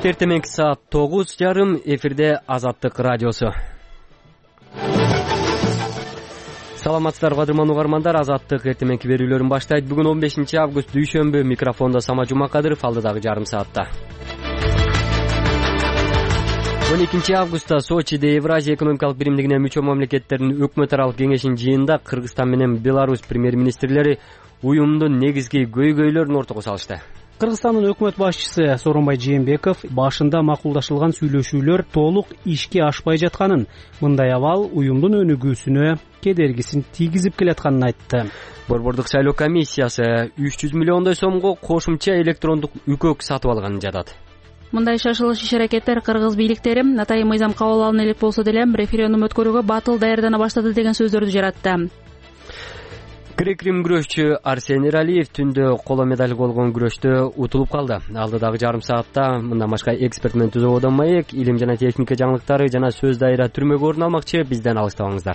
Бүт эртеменки саат 9:30 эфирде Азаттык радиосу. Саламатсыздарбы кадырман угармандар, Азаттык эртеменки берүүлөрүн баштайт. Бүгүн 15 август дүйшөмбү. Микрофондо Сама Жумакадыров, алдыдагы жарым саатта. 12 августта Сочиде Евразия экономикалык биримдигине мүчө мамлекеттердин өкмөт аралык кеңешинин жыйынында Кыргызстан менен Беларусь премьер-министрлери уюмдун негизги көйгөйлөрүн ортого салышты. Кыргызстандын өкмөт башчысы Сооронбай Жээнбеков башында макулдашылган сүйлөшүүлөр толук ишке ашпай жатканын, мындай абал уюмдун өнүгүүсүнө кедергисин тийгизип келатканын айтты. Борбордук шайлоо комиссиясы 300 миллиондой сомго кошумча электрондук үкөк сатып алганын жатат. Мындай шашылыш иш-аракеттер кыргыз бийликтери атайын мыйзам кабыл алына элек болсо деле референдум өткөрүүгө батыл даярдана баштады деген сөздөрдү жаратты. Грек-рим күрөшчү Арсен Эралиев түндө коло медаль болгон күрөштө утулуп калды. Алдыдагы жарым саатта мындан башка эксперт менен түзөөдөн маек, илим жана техника жаңылыктары жана сөз дайыра түрмөгө орун алмакчы. Бизден алыстабаңыздар.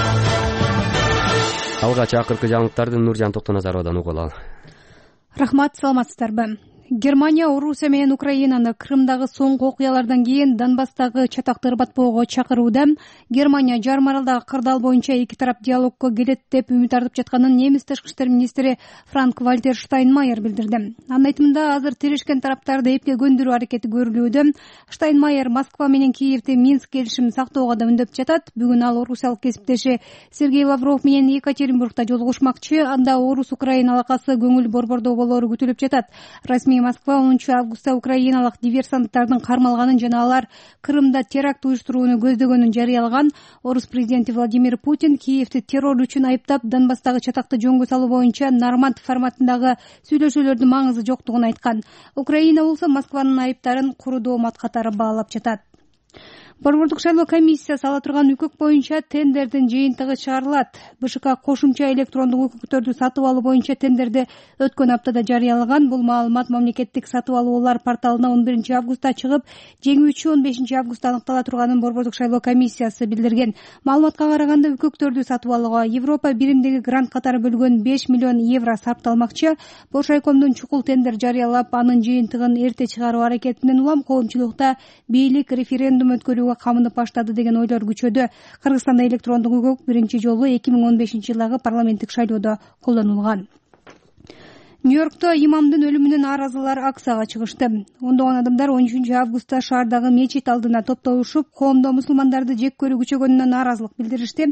Алгач акыркы жаңылыктарды Нуржан Токтоназаровдон угуп. Рахмат, саламатсыздарбы? Германия Орусия менен Украинаны Крымдагы соңку окуялардан кийин Донбасстагы чатакты ырбатпоого чакырууда. Германия жарым аралдагы кырдаал боюнча эки тарап диалогко келет деп үмүт артып жатканын немис тышкы иштер министри Франк-Вальтер Штайнмайер билдирди. Анын айтымында азыр тирешкен тараптарды эпке көндүрүү аракети көрүлүүдө. Штайнмайер Москва менен Киевди Минск келишимин сактоого да үндөп жатат. Бүгүн ал орусиялык кесиптеши Сергей Лавров менен Екатеринбургда жолугушмакчы. Анда Орус-Украина алакасы көңүл борбордоо болору күтүлүп жатат. Расмий Москва 10 августта украиналык диверсанттардын кармалганын жана алар Крымда теракт уюштурууну көздөгөнүн жарыялаган. Орус президенти Владимир Путин Киевди террор үчүн айыптап, Донбасстагы чатакты жөнгө салуу боюнча норманд форматындагы сүйлөшүүлөрдүн маңызы жоктугун айткан. Украина болсо Москванын айыптарын куру доомат катары баалап жатат. Борбордук шайлоо комиссиясы ала турган үкөк боюнча тендердин жыйынтыгы чыгарылат. БШК кошумча электрондук үкөктөрдү сатып алуу боюнча тендерди өткөн аптада жарыялаган. Бул маалымат мамлекеттик сатып алуулар порталына 11 августта чыгып, жеңүүчү 15 августта аныктала турганын Борбордук шайлоо комиссиясы билдирген. Маалыматка караганда үкөктөрдү сатып алууга Европа биримдиги грант катары бөлгөн 5 миллион евро сарпталмакчы. Боршайкомдун чукул тендер жарыялап, анын жыйынтыгын эрте чыгаруу аракетинен улам коомчулукта бийлик референдум өткөрүүгө камынып баштады деген ойлор күчөдө. Кыргызстанда электрондук үкөк биринчи жолу 2015 жылдагы парламенттик шайлоодо колдонулган. Нью-Йоркто имамдын өлүмүнөн нааразылар акцияга чыгышты. Ондогон адамдар 13 августта шаардагы мечит алдына топтолушуп, коомдо мусулмандарды жек көрүү күчөгөнүнө нааразылык билдиришти.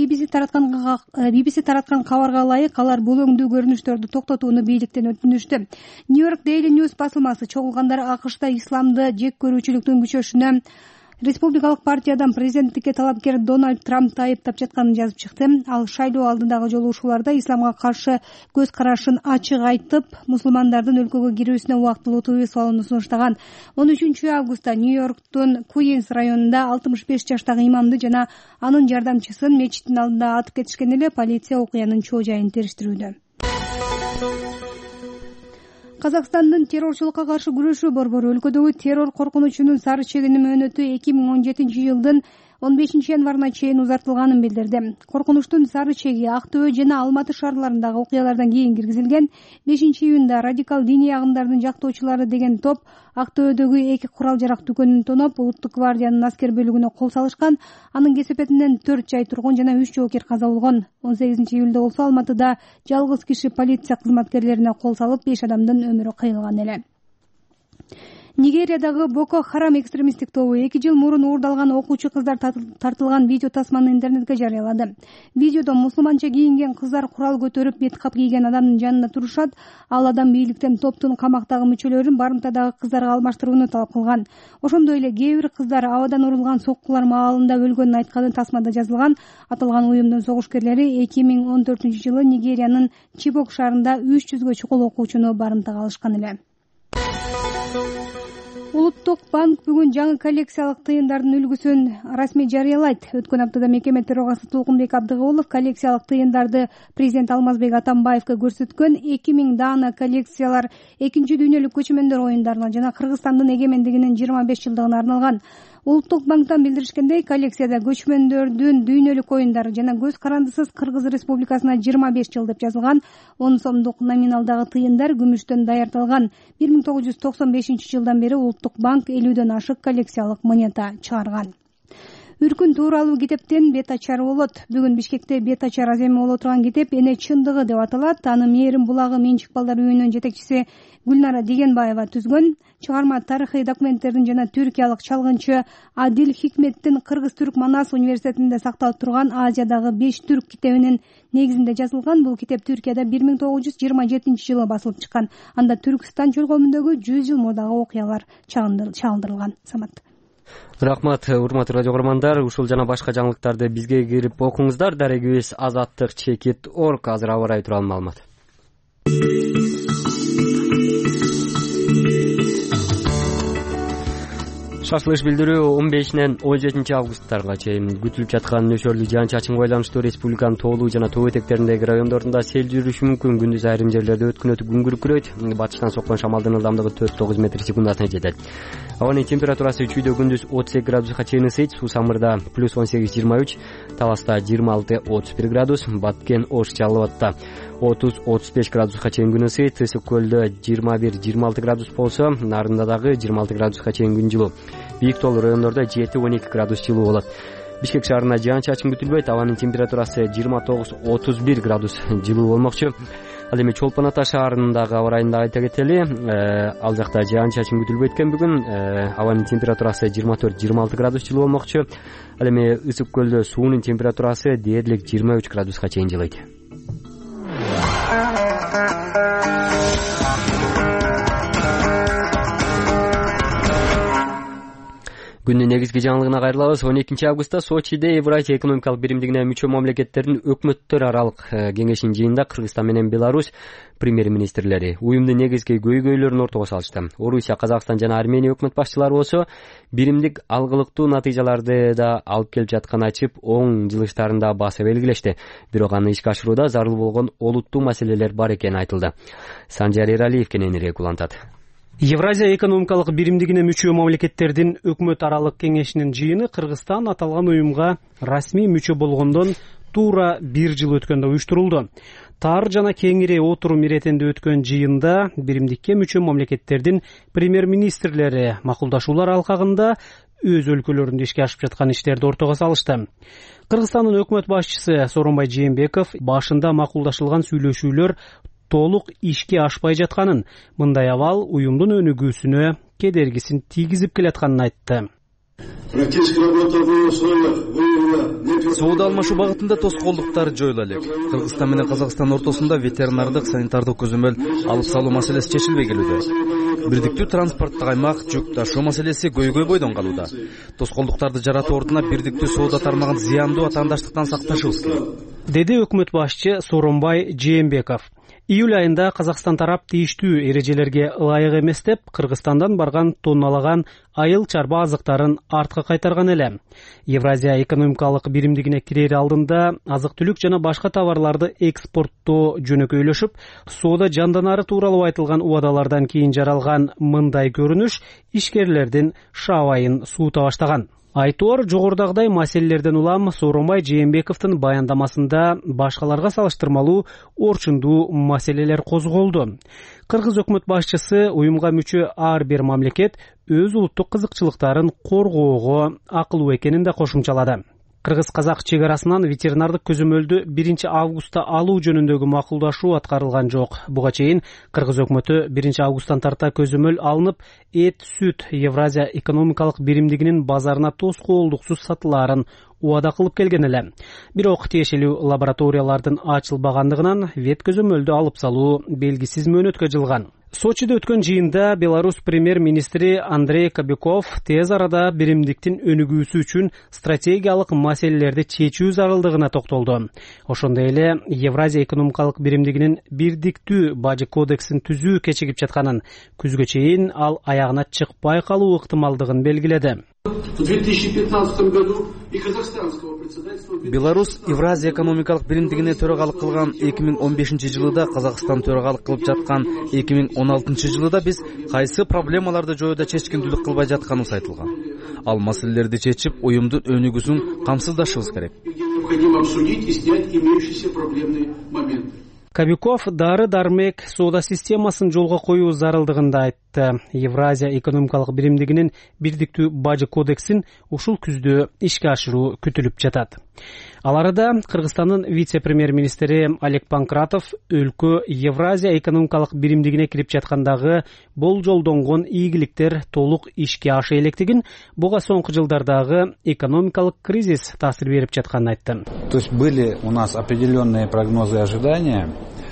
BBC тараткан кабарга ылайык, алар бул өңдүү көрүнүштөрдү токтотууну бийликтен өтүнүштү. Нью-Йорк Daily News басылмасы чогулгандар АКШта исламды жек көрүүчүлүктүн күчөшүнө Республикалык партиядан президенттикке талапкер Дональд Трампты айыптап жатканын жазып чыкты. Ал шайлоо алдындагы жолугушууларда исламга каршы көз карашын ачык айтып, мусулмандардын өлкөгө кирүүсүнө убактылуу тыюу салууну сунуштаган. 13 августта Нью-Йорктун Куинс районунда 65 жаштагы имамды жана анын жардамчысын мечиттин алдында атып кетишкен эле. Полиция окуянын чоо жайын териштирүүдө. Казакстандын террорчулукка каршы күрөшүү борбору өлкөдөгү террор коркунучунун сары чегинин мөөнөтү 2017 жылдын 15 январына чейин узартылганын билдирди. Коркунучтун сары чеги Актөө жана Алматы шаарларындагы окуялардан кийин киргизилген. 5 июнда радикал диний агымдардын жактоочулары деген топ Актөөдөгү эки курал-жарак дүкөнүн тоноп, Улуттук гвардиянын аскер бөлүгүнө кол салышкан. Анын кесепетинен 4 жай тургун жана 3 жоокер каза болгон. 18 июлда болсо Алматыда жалгыз киши полиция кызматкерлерине кол салып, 5 адамдын өмүрү кыйылган эле. Нигериядагы Боко Харам экстремисттик тобу 2 жыл мурун уурдалган окуучу кыздар тартылган видео тасманы интернетке жарыялады. Видеодо мусулманча кийинген кыздар курал көтөрүп, меткап кийген адамдын жанында турушат. Ал адам бийликтен топтун камактагы мүчөлөрүн барымтадагы кыздарга алмаштырууну талап кылган. Ошондой эле кээ бир кыздар абадан урулган соккулар маалында өлгөнүн айтканы тасмада жазылган. Аталган уюмдун согушкерлери 2014 жылы Нигериянын Чибок шаарында 300гө чукул окуучуну барымтага алышкан эле. Улуттук банк бүгүн жаңы коллекциялык тыйындардын үлгүсүн расмий жарыялайт. Өткөн аптада мекеме төрагасы Толкунбек Абдыгулов коллекциялык тыйындарды президент Алмазбек Атамбаевга көрсөткөн. 2000 даана коллекциялар Экинчи дүйнөлүк көчмөндөр оюндарына жана Кыргызстандын эгемендигинин 25 жылдыгына арналган. Улуттук банктан билдиришкендей, коллекцияда көчмөндөрдүн дүйнөлүк оюндары жана көз карандысыз Кыргыз Республикасына 25 жыл деп жазылган 10 сомдук номиналдагы тыйындар күмүштөн даярдалган. 1995 жылдан бери Улуттук банк 50дөн ашык коллекциялык монета чыгарган. Үркүн тууралуу китептен бет ачар болот. Бүгүн Бишкекте бет ачар аземи боло турган китеп «Эне чындыгы» деп аталат. Аны Мээрим булагы менчик балдар үйүнүнүн жетекчиси Гүлнара Дегенбаева түзгөн. Чыгарма тарыхый документтердин жана түркиялык чалгынчы Адил Хикметтин Кыргыз-Түрк Манас университетинде сакталып турган Азиядагы 5 түрк китебинин негизинде жазылган. Бул китеп Түркияда 1927 жылы басылып чыккан. Анда Түркстан чөлкөмүндөгү 100 жыл мурдагы окуялар чагылдырылган. Самат. Рахмат, урматтуу радио көрөрмандар. Ушул жана башка жаңылыктарды бизге кирип окуңуздар. Дарегибиз azаттык.org. Азыр аба ырайы тууралуу маалымат. Шашылыш билдирүү 15-нен 17 августтарга чейин күтүлүп жаткан нөсөрлүү жаан-чачынга байланыштуу республиканын тоолуу жана тоо этектериндеги райондорунда сел жүрүшү мүмкүн. Күндүз айрым жерлерде өткүнөтү күн күркүрөйт. Батыштан соккон шамалдын ылдамдыгы 4-9 метр секундасына жетет. Абанын температурасы чүйдө күндүз 32 градуска чейин ысыйт. Суу-Самырда +18-23, Таласта 26-31 градус, Баткен Ош Жалал Абадта 30-35 градуска чейин күн ысыйт. Ысык көлдө 21-26 градус болсо, Нарында дагы 26 градуска чейин күн жылуу. Бийик тоолуу райондордо 7-12 градус жылуу болот. Бишкек шаарына жаан-чачын күтүлбөйт. Абанын температурасы 29-31 градус жылуу болмокчу. Ал эми Чолпон Ата шаарындагы аба ырайын да айта кетели. Ал жакта жаан-чачын күтүлбөйт экен бүгүн. Абанын температурасы 24-26 градус жылуу болмокчу. Ал эми Ысык көлдө суунун температурасы дээрлик 23 градуска чейин жылыйт. Күндүн негизги жаңылыгына кайрылабыз. 12 августта Сочиде Евразия экономикалык биримдигине мүчө мамлекеттердин өкмөттөр аралык кеңешинин жыйынында Кыргызстан менен Беларусь премьер-министрлери уюмдун негизги көйгөйлөрүн ортого салышты. Орусия, Казакстан жана Армения өкмөт башчылары болсо биримдик алгылыктуу натыйжаларды да алып келип жатканын айтып, оң жылыштарында баса белгилешти. Бирок аны ишке ашырууда зарыл болгон олуттуу маселелер бар экени айтылды. Санжар Эралиев кененирээк улантат. Евразия экономикалык биримдигине мүчө мамлекеттердин өкмөт аралык кеңешинин жыйыны Кыргызстан аталган уюмга расмий мүчө болгондон туура 1 жыл өткөндө уюштурулду. Тар жана кеңири отурум иретинде өткөн жыйында биримдикке мүчө мамлекеттердин премьер-министрлери макулдашуулар алкагында өз өлкөлөрүндө ишке ашып жаткан иштерди ортого салышты. Кыргызстандын өкмөт башчысы Сооронбай Жээнбеков башында макулдашылган сүйлөшүүлөр толук ишке ашпай жатканын, мындай абал уюмдун өнүгүүсүнө кедергисин тийгизип келатканын айтты. Соода алмашуу багытында тоскоолдуктар жоюла элек. Кыргызстан менен Казакстан ортосунда ветеринардык, санитардык көзөмөл алып салуу маселеси чечилбей келүүдө. Бирдиктүү транспорттук аймак, жүк ташуу маселеси көйгөй бойдон калууда. Тоскоолдуктарды жаратуу ордуна бирдиктүү соода тармагын зыяндуу атаандаштыктан сакташыбыз керек, деди өкмөт башчы Сооронбай Жээнбеков. Июль айында Казакстан тарап тийиштүү эрежелерге ылайык эмес деп Кыргызстандан барган тонналаган айыл чарба азыктарын артка кайтарган эле. Евразия экономикалык биримдигине кирер алдында азык-түлүк жана башка товарларды экспорттоо жөнөкөйлөшүп, соода жанданары тууралуу айтылган убадалардан кийин жаралган мындай көрүнүш ишкерлердин шаабайын суута баштаган. Айтор жогорудагыдай маселелерден улам Сооронбай Жээнбековдун баяндамасында башкаларга салыштырмалуу орчундуу маселелер козголду. Кыргыз өкмөт башчысы уюмга мүчө ар бир мамлекет өз улуттук кызыкчылыктарын коргоого акылуу экенин да кошумчалады. Кыргыз-казак чек арасынан ветеринардык көзөмөлдү 1 августта алуу жөнүндөгү макулдашуу аткарылган жок. Буга чейин Кыргыз өкмөтү 1 августтан тарта көзөмөл алынып, эт, сүт Евразия экономикалык биримдигинин базарына тоскоолдуксуз сатылаарын убада кылып келген эле. Бирок тиешелүү лабораториялардын ачылбагандыгынан вет көзөмөлдү алып салуу белгисиз мөөнөткө жылган. Сочиде өткөн жыйында Беларусь премьер-министри Андрей Кобяков тез арада биримдиктин өнүгүүсү үчүн стратегиялык маселелерди чечүү зарылдыгына токтолду. Ошондой эле Евразия экономикалык биримдигинин бирдиктүү бажы кодексин түзүү кечигип жатканын, күзгө чейин ал аягына чыкпай калуу ыктымалдыгын белгиледи. В 2015 году и казахстанского председательства Беларусь Евразия экономикалык биримдигине төрагалык кылган 2015 жылыда Казакстан төрагалык кылып жаткан 2016 жылыда биз кайсы проблемаларды жоюуда чечкиндүүлүк кылбай жатканыбыз айтылган. ал маселелерди чечип уюмдун өнүгүүсүн камсыздашыбыз керек. Необходимо обсудить и снять имеющиеся проблемные моменты. Кобяков дары дармек соода системасын жолго коюу зарылдыгында айтты. Евразия экономикалык биримдигинин бирдиктүү бажы кодексин ушул күздө ишке ашыруу күтүлүп жатат. Ал арада Кыргызстандын вице-премьер-министри Олег Панкратов өлкө Евразия экономикалык биримдигине кирип жаткандагы болжолдонгон ийгиликтер толук ишке аша электигин, буга соңку жылдардагы экономикалык кризис таасир берип жатканын айтты. То есть были у нас определенные прогнозы и ожидания.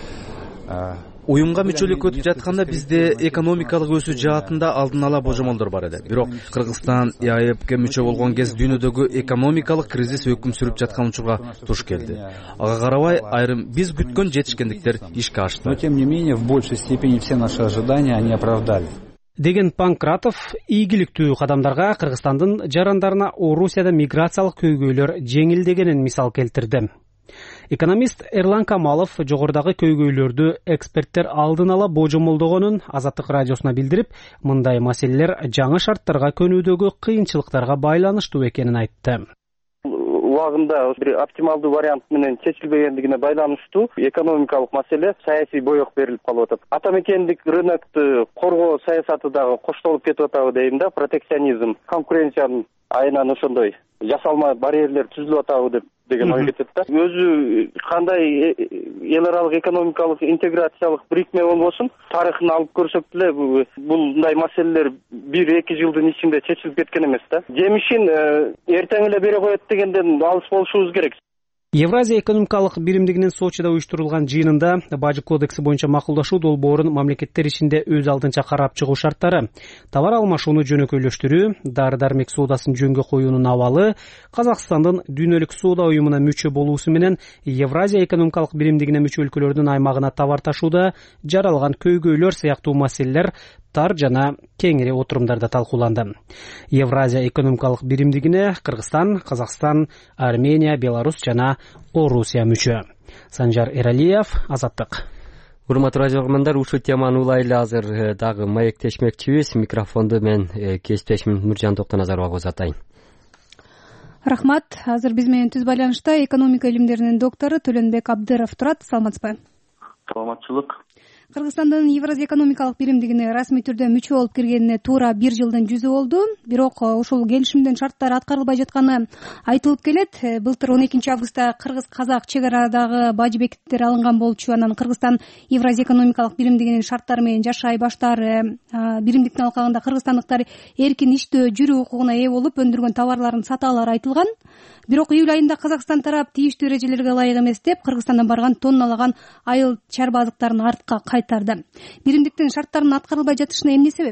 Уюмга мүчөлүк өтүп жатканда бизде экономикалык өсүү жаатында алдын ала божомолдор бар эди. Бирок Кыргызстан ЕАЭПке мүчө болгон кез дүйнөдөгү экономикалык кризис өкүм сүрүп жаткан учурга туш келди. Ага карабай айрым биз күткөн жетишкендиктер ишке ашты. Но тем не менее в большей степени все наши ожидания они оправдали. Деген Панкратов ийгиликтүү кадамдарга Кыргызстандын жарандарына Орусияда миграциялык көйгөйлөр жеңилдегенин мисал келтирди. Экономист Эрлан Камалов жогорудагы көйгөйлөрдү эксперттер алдын ала божомолдогонун Азаттык радиосуна билдирип, мындай маселелер жаңы шарттарга көнүүдөгү кыйынчылыктарга байланыштуу экенин айтты. Убагында бир оптималдуу вариант менен чечилбегендигине байланыштуу экономикалык маселе саясий боек берилип калып атат. Ата мекендик рынокту коргоо саясаты дагы коштолуп кетип атабы дейм да, протекционизм, конкуренциянын айынан ошондой жасалма барьерлер түзүлүп атабы деген ой кетет да. Өзү кандай эл аралык экономикалык интеграциялык бирикме болбосун, тарыхын алып көрсөк деле бул мындай маселелер 1-2 жылдын ичинде чечилип кеткен эмес да. Жемишин эртең эле бере коет дегенден алыс болушубуз керек. Евразия экономикалык биримдигинин Сочида уюштурулган жыйынында бажы кодекси боюнча макулдашуу долбоорун мамлекеттер ичинде өз алдынча карап чыгуу шарттары, товар алмашууну жөнөкөйлөштүрүү, дары-дармек соодасын жөнгө коюунун абалы, Казакстандын дүйнөлүк соода уюмуна мүчө болуусу менен Евразия экономикалык биримдигине мүчө өлкөлөрдүн аймагына товар ташууда жаралган көйгөйлөр сыяктуу маселелер тар жана кеңири отурумдарда талкууланды. Евразия экономикалык биримдигине Кыргызстан, Казакстан, Армения, Беларусь жана Орусия мүчө. Санжар Эралиев, Азаттык. Урматтуу радио угармандар, ушул теманы улайлы азыр дагы маектешмекчибиз. Микрофонду мен кесиптешим Нуржан Токтоназарова узатайын. Рахмат. Азыр биз менен түз байланышта экономика илимдеринин доктору Төлөнбек Абдыров турат. Саламатсызбы? Саламатчылык. Кыргызстандын Евразия экономикалык биримдигине расмий түрдө мүчө болуп киргенине туура 1 жылдын жүзү болду. Бирок ушул келишимдин шарттары аткарылбай жатканы айтылып келет. Былтыр 12 августта кыргыз-казак чек арадагы бажы бекиттер алынган болчу. Анан Кыргызстан Евразия экономикалык биримдигинин шарттары менен жашай баштаары, биримдиктин алкагында кыргызстандыктар эркин иштөө, жүрүү укугуна ээ болуп, өндүргөн товарларын сата алары айтылган. Бирок июль айында Казакстан тарап тийиштүү эрежелерге ылайык эмес деп Кыргызстандан барган тонналаган айыл чарбаздыктарын артка кайтарды. Биримдиктин шарттарынын аткарылбай жатышына эмне себеп?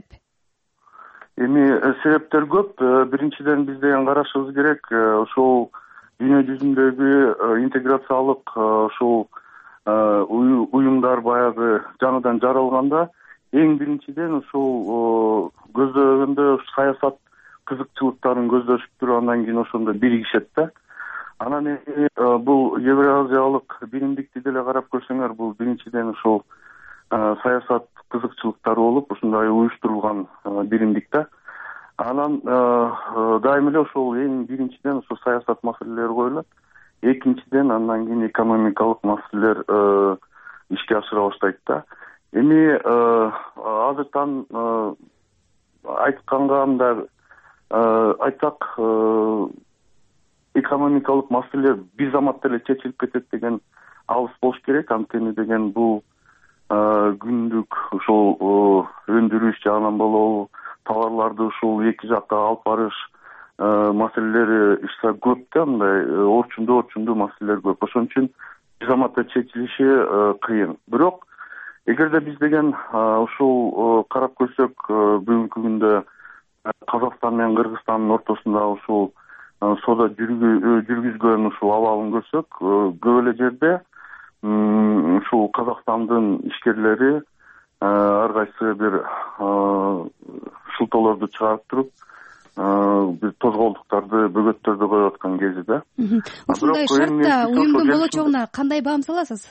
Себептер көп. Биринчиден биз деген карашыбыз керек. Ошол дүйнө жүзүндөгү интеграциялык ошол уюмдар баягы жаңыдан жаралганда эң биринчиден ошол көздөгөндө саясат кызыкчылыктарын көздөшүп туруп, андан кийин ошондо биригишет да. Анан эми бул евразиялык биримдикти деле карап көрсөңөр, бул биринчиден ошол саясат кызыкчылыктары болуп, ушундай уюштурулган биримдик да. Анан дайым эле ошол эң биринчиден ошол саясат маселелери коюлат. Экинчиден андан кийин экономикалык маселелер ишке ашыра баштайт да. Эми азыртан айтканга мындай айтсак, экономикалык маселелер бир заматта эле чечилип кетет деген алыс болуш керек. Анткени деген бул күндүк ушул өндүрүш жагынан болобу, товарларды ушул эки жакка алып барыш маселелери ишта көп да, мындай орчундуу маселелер көп. Ошон үчүн бир заматта чечилиши кыйын. Бирок эгерде биз деген ушул карап көрсөк, бүгүнкү күндө Казакстан менен Кыргызстандын ортосунда ушул соода жүргүзгөн ушул абалын көрсөк, көп эле жерде ушул Казакстандын ишкерлери ар кайсы бир шылтоолорду чыгарып туруп, бир тозголдуктарды, бөгөттөрдү коюп аткан кези да. Ушундай шартта уюмдун болочогуна кандай баам саласыз?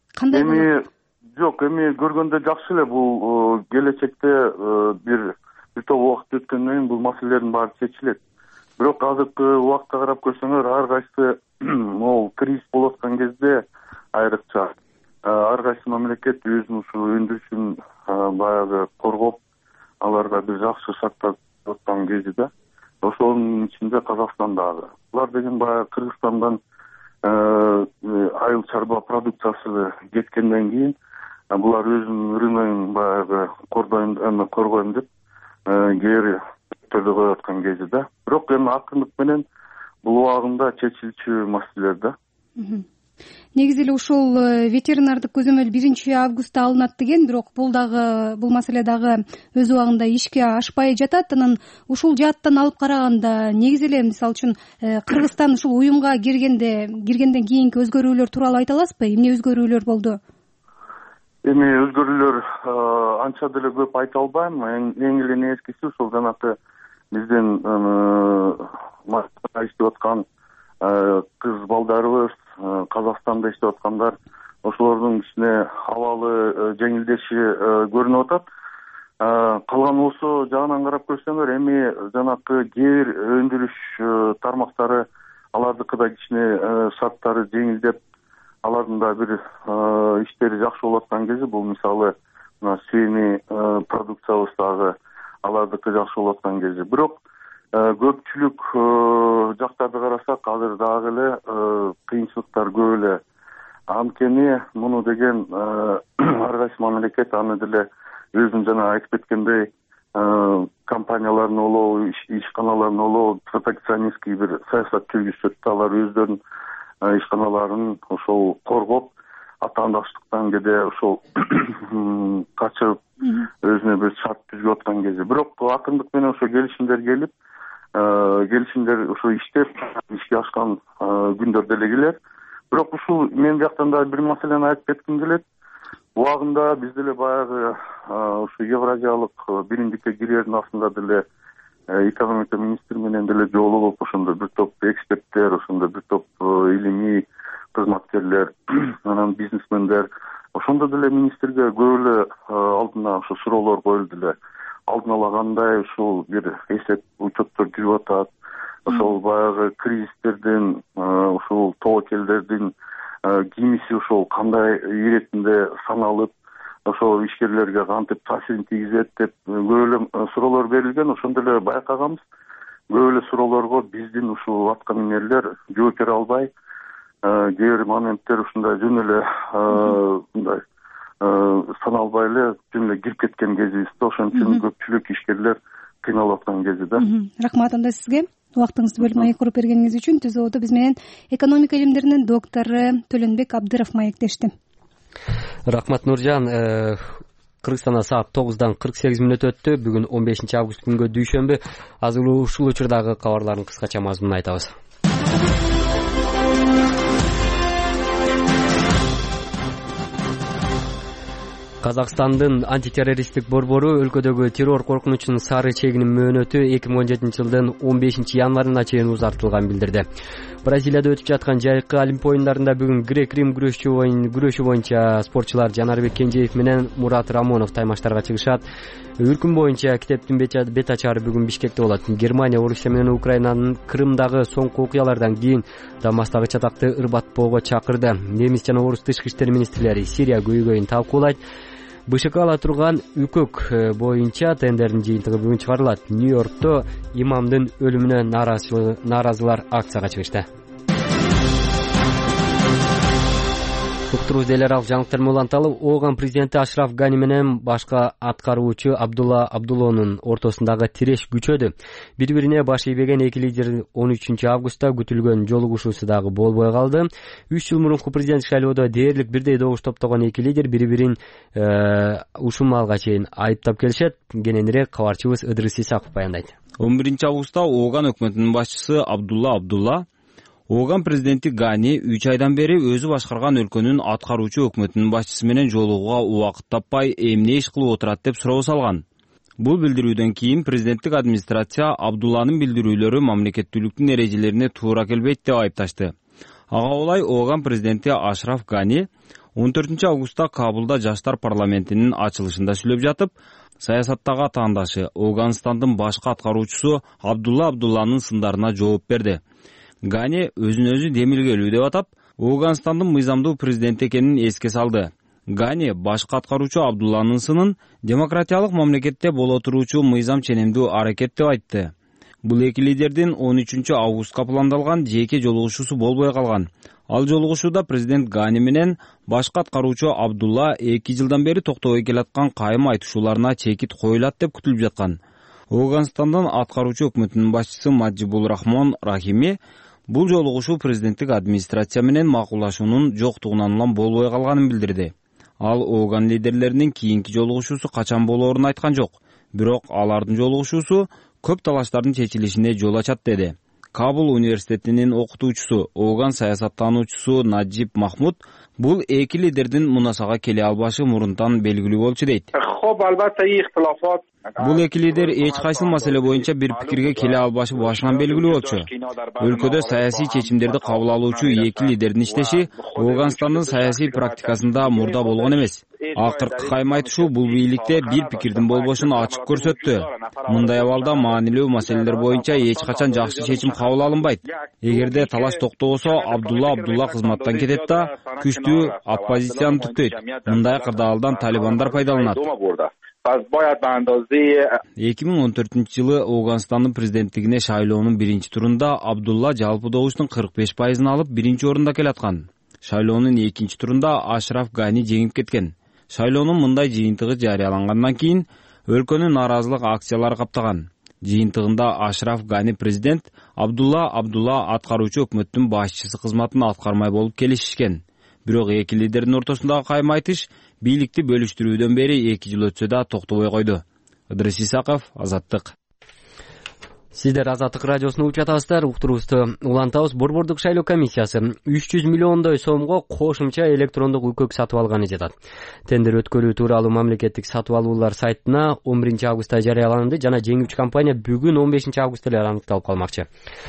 Жок, эми көргөндө жакшы эле. Бул келечекте бир бир топ убакыт өткөндөн кийин бул маселелердин баары чечилет. Бирок азыркы убакытта карап көрсөңөр, ар кайсы могул кризис болуп аткан кезде айрыкча ар кайсы мамлекет өзүнүн ушул өндүрүшүн баягы коргоп, аларга бир жакшы шарттар аткан кези да. Ошонун ичинде Казакстан дагы. Булар деген баягы Кыргызстандан айыл чарба продукциясы кеткенден кийин булар өзүнүн рыногун баягы коргойм деп кээ түрдө коюп аткан кези да. Бирок эми акырындык менен бул убагында чечилчү маселелер да. Негизи эле ушул ветеринардык көзөмөл 1-августта алынат деген, бирок бул маселе дагы өз убагында ишке ашпай жатат. Анан ушул жааттан алып караганда негизи эле мисалы үчүн Кыргызстан ушул уюмга киргенден кийинки өзгөрүүлөр тууралуу айта аласызбы? Эмне өзгөрүүлөр болду? Эми өзгөрүүлөр анча деле көп айта албайм. Эң эле негизгиси ушул жанагы биздин иштеп аткан кыз балдарыбыз, Казакстанда иштеп аткандар, ошолордун ичине абалы жеңилдеши көрүнүп атат. Калгануусу жагынан карап көрсөңөр, эми жанагы кээ бир өндүрүш тармактары алардыкыда кичине шарттары жеңилдеп, алардын да бир иштери жакшы болуп аткан кези, бул мисалы мына свиный продукциябыз дагы алардыкы жакшы болуп аткан кези. Бирок көпчүлүк жактарды карасак, азыр дагы эле кыйынчылыктар көп эле. Анткени муну деген ар кайсы мамлекет аны деле өзүнүн жана айтып кеткендей компанияларын улоо, ишканаларын улоо протекционисткий бир саясат жүргүзүп, алар өздөрүнүн ишканаларын ошол коргоп, атаандаштыктан кеде ошол качып өзүнө бир шарт түзүп аткан кези. Бирок акырындык менен ошо келишимдер келип, келишимдер ошо иштеп, ишке ашкан күндөр деле келет. Бирок ушул мен жактан да бир маселени айтып кетким келет. Убагында биз деле баягы ушу Евразиялык биримдикке кирердин астында деле экономика министри менен деле жолугуп, ошондо бир топ эксперттер, ошондо бир топ илимий кызматкерлер, анан бизнесмендер, ошондо деле министрге көп эле алдына ошо суроолор коюлду эле. Алдын ала кандай ушул бир эсеп учеттор жүрүп атат, ошол баягы кризистердин, ушул тобокелдердин кимиси ушул кандай иретинде саналып, ошол ишкерлерге кантип таасирин тийгизет деп көп эле суроолор берилген. Ошондо эле байкаганбыз, көп эле суроолорго биздин ушул атка минерлер жооп бере албай, кээ бир моменттер ушундай жөн эле мындай саналбай эле жөн эле кирип кеткен кезибиз да. Ошон үчүн көпчүлүк ишкерлер кыйналып аткан кези да. Рахмат анда сизге. Убактыңызды бөлүп маек уруп бергениңиз үчүн. Түзөөдө биз менен экономика илимдеринин доктору Төлөнбек Абдыров маектешти. Рахмат Нуржан. Кыргызстанда саат 9:48 өттү. Бүгүн 15-август күнгө дүйшөмбү. Азыр ушул учурдагы кабарлардын кыскача мазмунун айтабыз. Казакстандын антитеррористтик борбору өлкөдөгү террор коркунучунун сары чегинин мөөнөтү 2017 жылдын 15-январына чейин узартылганын билдирди. Бразилияда өтүп жаткан жайкы Олимп оюндарында бүгүн грек-рим күрөшү боюнча спортчулар Жанарбек Кенжеев менен Мурат Рамонов таймаштарга чыгышат. Үркүн боюнча китептин бет ачары бүгүн Бишкекте болот. Германия, Орусия менен Украинанын Крымдагы соңку окуялардан кийин Донбасстагы чатакты ырбатпоого чакырды. Немис жана орус тышкы иштер министрлери Сирия көйгөйүн талкуулайт. БШК ала турган УКК боюнча тендердин жыйынтыгы бүгүн чыгарылат. Нью-Йоркто имамдын өлүмүнө нааразылар акцияга чыгышты. Уктурубуз эле аралык жаңылыктар менен уланталы. Ооган президенти Ашраф Гани менен башка аткаруучу Абдулла Абдуллонун ортосундагы тиреш күчөдү. Бири-бирине баш ийбеген эки лидер 13-августта күтүлгөн жолугушуусу дагы болбой калды. 3 жыл мурунку президенттик шайлоодо дээрлик бирдей добуш топтогон эки лидер бири-бирин ушул маалга чейин айыптап келишет. Кененирээк кабарчыбыз Ыдырыс Исаков баяндайт. 11-августта Ооган өкмөтүнүн башчысы Абдулла Ооган президенти Гани 3 айдан бери өзү башкарган өлкөнүн аткаруучу өкмөтүнүн башчысы менен жолугууга убакыт таппай эмне иш кылып отурат деп суроо салган. Бул билдирүүдөн кийин президенттик администрация Абдулланын билдирүүлөрү мамлекеттүүлүктүн эрежелерине туура келбейт деп айыпташты. Ага улай Ооган президенти Ашраф Гани 14-августта Кабулда жаштар парламентинин ачылышында сүйлөп жатып, саясаттагы атаандашы Афганистандын башкы аткаруучусу Абдулла Абдулланын сындарына жооп берди. Гани өзүн өзү демилгелүү деп атап, Афганистандын мыйзамдуу президенти экенин эске салды. Гани башкы аткаруучу Абдулланын сынын демократиялык мамлекетте боло туруучу мыйзам ченемдүү аракет деп айтты. Бул эки лидердин 13-августка пландалган жеке жолугушуусу болбой калган. Ал жолугушууда президент Гани менен башкы аткаруучу Абдулла 2 жылдан бери токтобой келаткан кайым айтышууларына чекит коюлат деп күтүлүп жаткан. Афганистандын аткаруучу өкмөтүнүн башчысы Маджибул Рахмон Рахими бул жолугушуу президенттик администрация менен макулдашуунун жоктугунан улам болбой калганын билдирди. Ал Афган лидерлеринин кийинки жолугушуусу качан болоорун айткан жок. Бирок алардын жолугушуусу көп талаштардын чечилишине жол ачат деди. Кабул университетинин окутуучусу, Афган саясаттануучусу Наджиб Махмуд бул эки лидердин мунасага келе албашы мурунтан белгилүү болчу дейт. Бул эки лидер эч кайсы маселе боюнча бир пикирге келе албашы башынан белгилүү болчу. Өлкөдө саясий чечимдерди кабыл алуучу эки лидердин иштеши Афганистандын саясий практикасында мурда болгон эмес. Акыркы кайым айтышуу бул бийликте бир пикирдин болбошун ачык көрсөттү. Мындай абалда маанилүү маселелер боюнча эч качан жакшы чечим кабыл алынбайт. Эгерде талаш токтобосо, Абдулла кызматтан кетет да күчтүү оппозицияны түптөйт. Мындай кырдаалдан талибандар пайдаланат. 2014-жылы Афганистандын президенттигине шайлоонун биринчи турунда Абдулла жалпы добуштун 45%ын алып биринчи орунда келаткан. Шайлоонун экинчи турунда Ашраф Гани жеңип кеткен. Шайлоонун мындай жыйынтыгы жарыялангандан кийин өлкөнү нааразылык акциялары каптаган. Жыйынтыгында Ашраф Гани президент, Абдулла аткаруучу өкмөттүн башчысы кызматын аткармай болуп келишишкен. Бирок эки лидердин ортосундагы кайым айтыш бийликти бөлүштүрүүдөн бери 2 жыл өтсө да токтобой койду. Ыдрис Исаков, Азаттык. Сиздер Азаттык радиосуну угуп жатасыздар. Уктуруубузду улантабыз. Борбордук шайлоо комиссиясы 300 миллиондой сомго кошумча электрондук үкөк сатып алганы жатат. Тендер өткөрүү тууралуу мамлекеттик сатып алуулар сайтына 11-августта жарыяланды жана жеңүүчү компания бүгүн 15-августта эле аныкталып калмакчы.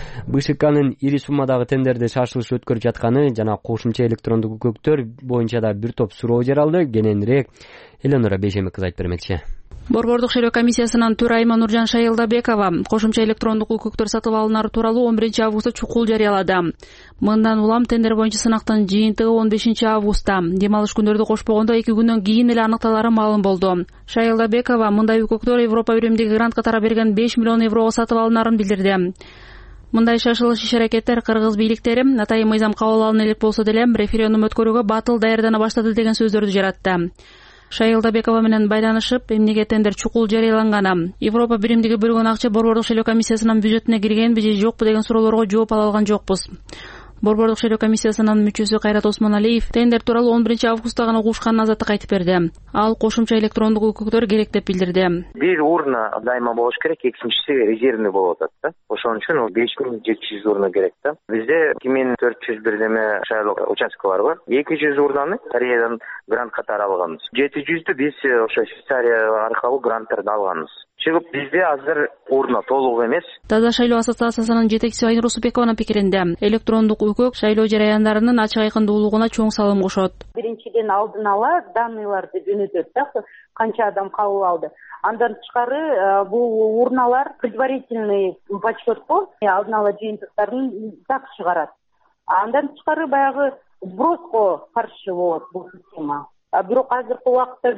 БШКнын ири суммадагы тендерде шашылыш өткөрүп жатканы жана кошумча электрондук үкөктөр боюнча да бир топ суроо жаралды. Кененирээк Эленора Бейшемек кыз айтып бермекчи. Борбордук шайлоо комиссиясынын төрайымы Нуржан Шайылдабекова кошумча электрондук үкөктөр сатып алынары тууралуу 11-августта чукул жарыялады. Мындан улам тендер боюнча сынактын жыйынтыгы 15-августта. Дем алыш күндөрдү кошпогондо 2 күндөн кийин эле аныкталары маалым болду. Шайылдабекова мындай үкөктөр Европа биримдиги грант катары берген 5 миллион еврого сатып алынарын билдирди. Мындай шашылыш иш-аракеттер кыргыз бийликтери атайын мыйзам кабыл алына элек болсо деле референдум өткөрүүгө батыл даярдана баштады деген сөздөрдү жаратты. Шайылдабекова менен байланышып, эмнеге тендер чукул жарыяланганы, Европа биримдиги бөлгөн акча борбордук шайлоо комиссиясынын бюджетине киргенби же жокпу деген суроолорго жооп ала алган жокпуз. Борбордук шайлоо комиссиясынын мүчөсү Кайрат Осмоналиев тендер тууралуу 11-августта гана угушканын Азаттыкка айтып берди. Ал кошумча электрондук үкөктөр керек деп билдирди. Бир урна дайыма болуш керек, экинчиси резервный болуп атат да. Ошон үчүн 5700 урна керек да. Бизде 2400 бирдеме шайлоо участкалары бар. 200 урнаны Кореядан грант катары алганбыз. 700дү биз ошо Швейцария аркылуу гранттарды алганбыз. Чыгып бизде азыр урна толук эмес. Таза шайлоо ассоциациясынын жетекчиси Айнур Усупбекованын пикиринде электрондук үкөк шайлоо жараяндарынын ачык айкындуулугуна чоң салым кошот. Биринчиден алдын ала данныйларды жөнөтөт да, канча адам кабыл алды. Андан тышкары бул урналар предварительный подсчетко алдын ала жыйынтыктарын так чыгарат. Андан тышкары баягы сброско каршы болот бул система. Бирок азыркы убакытта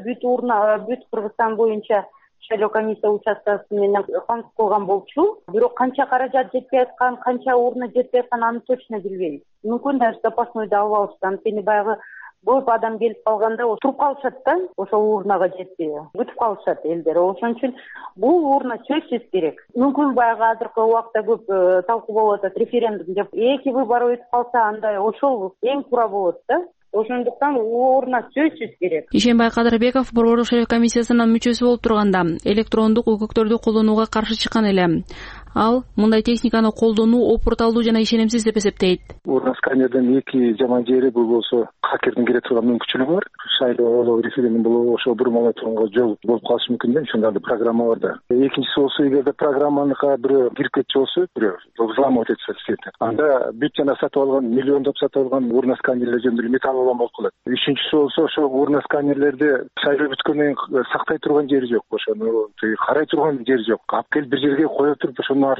бүт Кыргызстан боюнча шайлоо комиссия участкасы менен конкурс кылган болчу. Бирок канча каражат жетпей аткан, канча урна жетпей аткан аны точно билбейбиз. Мүмкүн даже запасной да алып алышты. Анткени баягы көп адам келип калганда туруп калышат да, ошол урнага жетпей. Бүтүп калышат элдер. Ошон үчүн бул урна сөзсүз керек. Мүмкүн баягы азыркы убакытта көп талкуу болуп атат, референдум деп. Эки выбор өтүп калса, андай ошол эң туура болот да. Ошондуктан урна сөзсүз керек. Ишенбай Кадырбеков борбордук шайлоо комиссиясынын мүчөсү болуп турганда электрондук үкөктөрдү колдонууга каршы чыккан эле. Ал мындай техниканы колдонуу опурталдуу жана ишенимсиз деп эсептейт. Урнасканердин эки жаман жери бул болсо хакердин кире турган мүмкүнчүлүгү бар. Шайлоо болобу, референдум болобу, ошо бурмалатууга жол болуп калышы мүмкүн да, ошондой программа бар да. Экинчиси болсо, эгерде программаныкка бирөө кирип кетчү болсо, бирөө взламывать этсе, анда бүт жана сатып алган, миллиондоп сатып алган урнасканерлер жөнүндө металл болуп калат. Үчүнчүсү болсо, ошо урнасканерлерде шайлоо бүткөндөн кийин сактай турган жери жок, ошону карай турган жери жок. Алып келип бир жерге кое туруп, ошону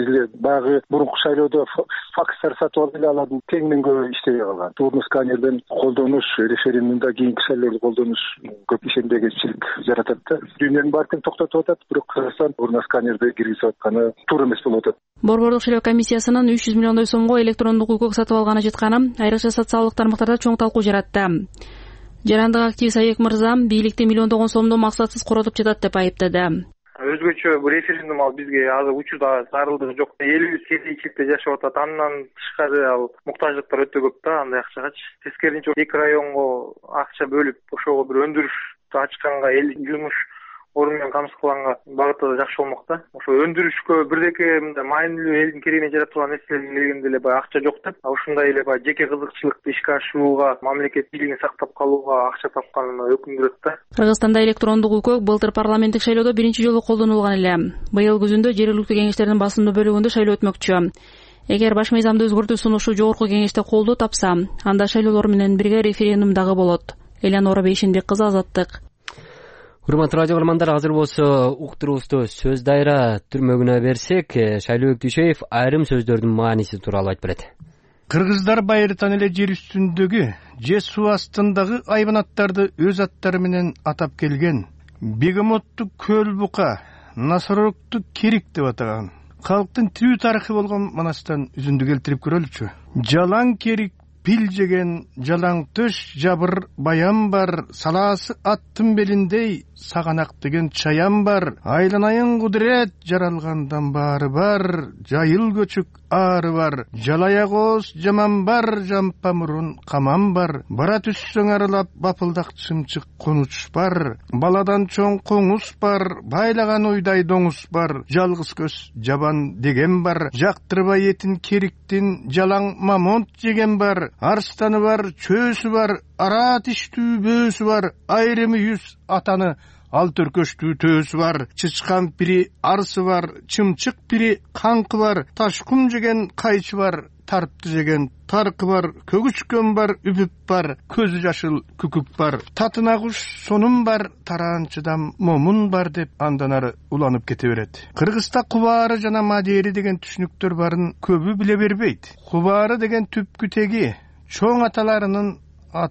баягы мурунку шайлоодо факстар сатып алып эле алардын кеңинен көбү иштебей калган. Урнасканерден колдонуш, референдумда кийинки шайлоодо колдонуш көп ишенбегенчилик жаратат да. Дүйнөнүн баарын токтотуп атат, бирок Кыргызстан урнасканерди киргизип атканы туура эмес болуп атат. Борбордук шайлоо комиссиясынын 300 миллиондой сомго электрондук укук сатып алганы жетканы айрыкча социалдык тармактарда чоң талкуу жаратты. Жарандык активист Аек мырза бийликти миллиондогон сомду максатсыз коротуп жатат деп айыптады. Өзгөчө бул референдум ал бизге азыр учурда зарылдыгы жок. Элибиз кедейчиликте жашап атат. Андан тышкары ал муктаждыктар өтө көп да андай акчагачы. Тескерисинче эки районго акча бөлүп, ошого бир өндүрүш ачканга, эл жумуш орун менен камсыз кылганга багыты жакшы болмок да. Ошо өндүрүшкө бирдеке мындай маанилүү элдин керегине жарата турган нерселерге келгенде эле баягы акча жок деп, ушундай эле баягы жеке кызыкчылыкты ишке ашырууга, мамлекет бийлигин сактап калууга акча тапканына өкүндүрөт да. Кыргызстанда электрондук укук былтыр парламенттик шайлоодо биринчи жолу колдонулган эле. Быйыл күзүндө жергиликтүү кеңештердин басымдуу бөлүгүндө шайлоо өтмөкчү. Эгер баш мыйзамды өзгөртүү сунушу жогорку кеңеште колдоо тапса, анда шайлоолор менен бирге референдум дагы болот. Элянора Бейшенбек кызы, Азаттык. Урматтуу радио көрөрмандар, азыр болсо уктуруубузду сөз дайра түрмөгүнө берсек, Шайлообек Дүйшөев айрым сөздөрдүн мааниси тууралуу айтып берет. Кыргыздар байыртан эле жер үстүндөгү же суу астындагы айбанаттарды өз аттары менен атап келген. Бегемотту көл бука, Насорокту керик деп атаган. Калктын тирүү тарыхы болгон манастан үзүндү келтирип көрөлүчү. Жалаң керик пил жеген, жалаң төш жабыр баян бар, салаасы аттын белиндей саганак деген чаян бар, айланайын кудурет жаралгандан баары бар, жайыл көчүк ары бар, жалая кооз жаман бар, жампа мурун каман бар, бара түссөң арылап бапылдак чымчык конуч бар, баладан чоң коңуз бар, байлаган уйдай доңуз бар, жалгыз көз жабан деген бар, жактырбай этин кериктин жалаң мамонт жеген бар, арстаны бар, чөөсү бар, ара тиштүү бөөсү бар, айрымы жүз атаны ал төркөштүү төөсү бар, чычкан пири арсы бар, чымчык пири канкы бар, ташкум жеген кайчы бар, тарпты жеген таркы бар, көгүчкөн бар, үпүп бар, көзү жашыл күкүк бар, татына куш сонун бар, тараанчыдан момун бар деп андан ары уланып кете берет. Кыргызда кубаары жана мадери деген түшүнүктөр барын көбү биле бербейт. Кубаары деген түпкү теги чоң аталарынын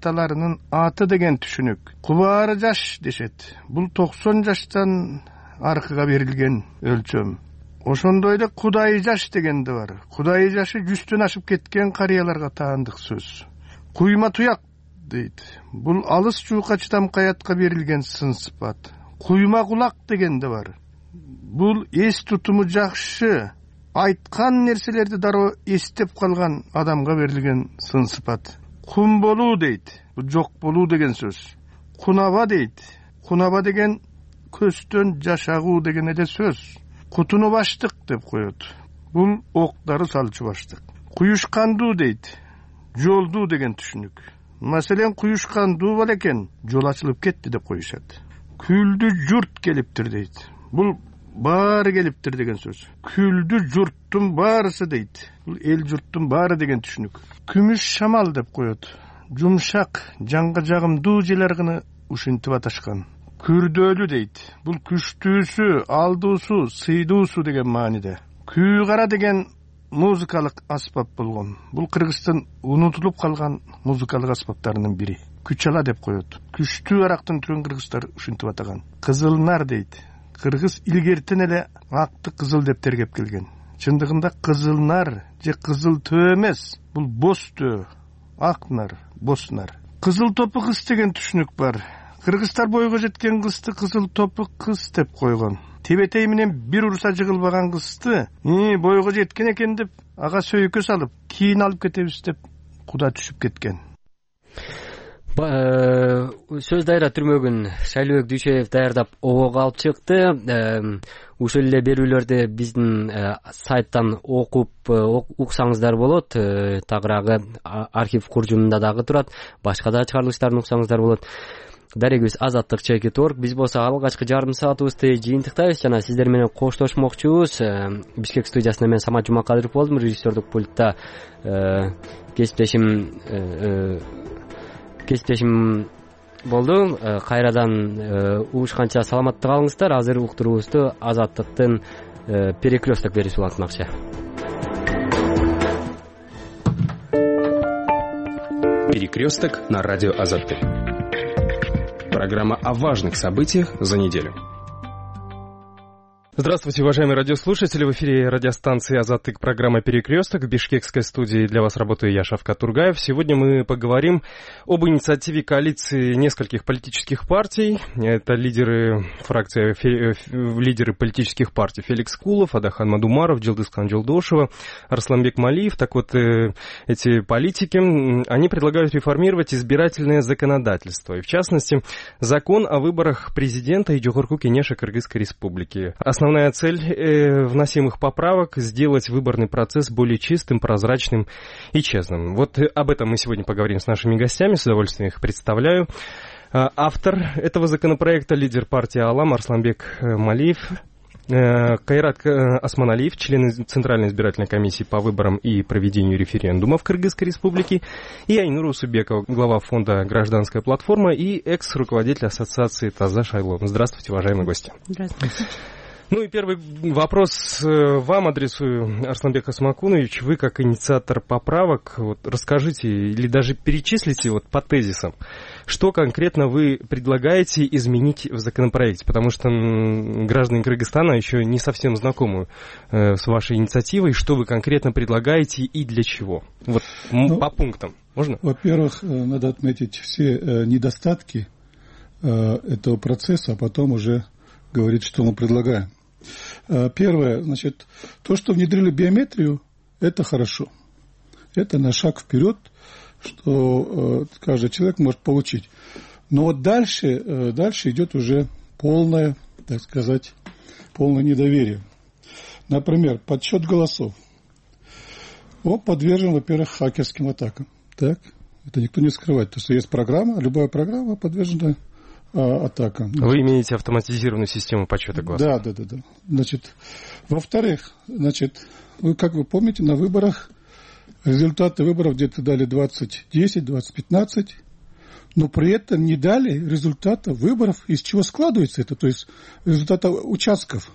аты деген түшүнүк. Кубаары жаш дешет. Бул 90 жаштан аркыга берилген өлчөм. Ошондой эле кудай жаш дегенде бар. Кудай жашы 100төн ашып кеткен карыяларга таандык сөз. Куйма туяк дейт. Бул алыс жуука чыдам каятка берилген сын сыпат. Куйма кулак дегенде бар. Бул эс тутуму жакшы, айткан нерселерди дароо эстеп калган адамга берилген сын сыпат. Кун болуу дейт. Бул жок болуу деген сөз. Кунаба дейт. Кунаба деген көстөн жашагуу деген эле сөз. Кутуну баштык деп коет. Бул октары салчу баштык. Куюшкандуу дейт. Жолдуу деген түшүнүк. Маселен куюшкандуу бол экен, жол ачылып кетти деп коюшат. Күлдү журт келиптир дейт. Бул баары келиптир деген сөз. Күлдү журттун баарысы дейт. Бул эл журттун баары деген түшүнүк. Күмүш шамал деп коет. Жумшак, жанга жагымдуу желаргыны ушинтип аташкан. Күрдөөлүү дейт. Бул күчтүүсү, алдуусу, сыйдуусу деген мааниде. Күү кара деген музыкалык аспап болгон. Бул Кыргызстан унутулуп калган музыкалык аспаптарынын бири. Күчала деп коет. Күчтүү арактын түрүн кыргыздар ушинтип атаган. Кызылнар дейт. Кыргыз илгертен эле акты кызыл деп тергеп келген. Чындыгында кызылнар же кызыл төө эмес. Бул боз төө. Ак нар, боз нар. Кызыл топу кыз деген түшүнүк бар. Кыргыздар бойго жеткен кызды кызыл топу кыз деп койгон. Тебетей менен бир урса жыгылбаган кызды бойго жеткен экен деп ага сөйкө салып, кийин алып кетебиз деп куда түшүп кеткен. сөз дайра түрмөгүн Шайлообек Дүйшөев даярдап обого алып чыкты. Ушул эле берүүлөрдү биздин сайттан уксаңыздар болот. Тагыраагы архив куржунунда дагы турат. Башка да чыгарылыштарын уксаңыздар болот. Дарегибиз azatlyk.org. Биз болсо алгачкы жарым саатыбызды жыйынтыктайбыз жана сиздер менен коштошмокчубуз. Бишкек студиясында мен Самат Жумакадыров болдум. Режиссердук пультта кесиптешим болду. Кайрадан угушканча саламатта калыңыздар. Азыр уктуруубузду Азаттыктын перекресток берүүсү улантмакчы. Перекресток на радио Азаттык. Программа о важных событиях за неделю. Здравствуйте, уважаемые радиослушатели. В эфире радиостанции «Азаттык», программа «Перекресток». В бишкекской студии для вас работаю я, Шавкат Тургаев. Сегодня мы поговорим об инициативе коалиции нескольких политических партий. Это лидеры политических партий: Феликс Кулов, Адахан Мадумаров, Джилдыскан Джилдошева, Арсланбек Малиев. Так вот, эти политики, они предлагают реформировать избирательное законодательство. И в частности, закон о выборах президента и Жогорку Кенеша Кыргызской Республики. Основная цель вносимых поправок — сделать выборный процесс более чистым, прозрачным и честным. Вот об этом мы сегодня поговорим с нашими гостями. С удовольствием их представляю. Автор этого законопроекта — лидер партии «Алам» Арсланбек Малиев, Кайрат Осмоналиев, член Центральной избирательной комиссии по выборам и проведению референдумов Кыргызской Республики, и Айнур Усубекова, глава фонда «Гражданская платформа» и экс-руководитель ассоциации Таза Шайло. Здравствуйте, уважаемые гости. Здравствуйте. Ну и первый вопрос вам адресую, Арсланбек Осмакунович. Вы, как инициатор поправок, расскажите или даже перечислите по тезисам, что конкретно вы предлагаете изменить в законопроекте, потому что граждане Кыргызстана еще не совсем знакомы с вашей инициативой. Что вы конкретно предлагаете и для чего? По пунктам. Можно? Во-первых, надо отметить все недостатки этого процесса, а потом уже говорить, что мы предлагаем. Первое, то, что внедрили биометрию, это хорошо. Это на шаг вперед, что каждый человек может получить. Но дальше идет уже полное недоверие. Например, подсчет голосов. Он подвержен, во-первых, хакерским атакам. Так? Это никто не скрывает. То есть есть программа, любая программа подвержена атакам. Вы имеете автоматизированную систему подсчета голосов? Да. Во-вторых, вы, как вы помните, на выборах результаты выборов где-то дали 2010, 2015, но при этом не дали результата выборов, из чего складывается это, то есть результата участков.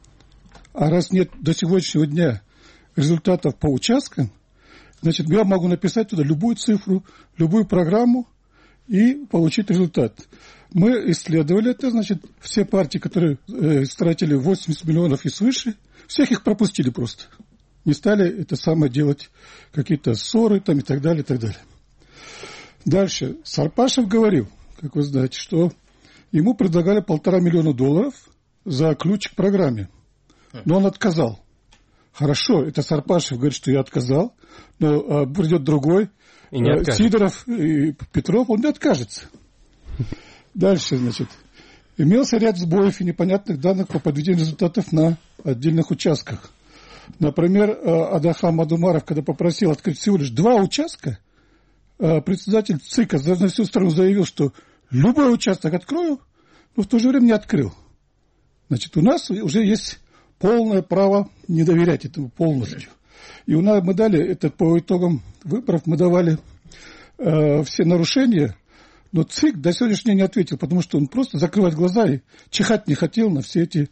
А раз нет до сегодняшнего дня результатов по участкам, я могу написать туда любую цифру, любую программу и получить результат. Мы исследовали это, все партии, которые истратили 80 миллионов и свыше, всех их пропустили просто. Не стали это самое делать, какие-то ссоры и так далее, и так далее. Дальше. Сарпашев говорил, как вы знаете, что ему предлагали $1,5 миллиона за ключ к программе. Но он отказал. Хорошо, это Сарпашев говорит, что я отказал, но придет другой, Сидоров и Петров, он не откажется. Дальше, имелся ряд сбоев и непонятных данных по подведению результатов на отдельных участках. Например, Адахан Мадумаров, когда попросил открыть всего лишь 2 участка, председатель ЦИКа на всю страну заявил, что любой участок открою, но в то же время не открыл. У нас уже есть полное право не доверять этому полностью. И мы дали, это по итогам выборов, мы давали все нарушения, но ЦИК до сегодняшнего дня не ответил, потому что он просто закрывает глаза и чихать не хотел на все эти,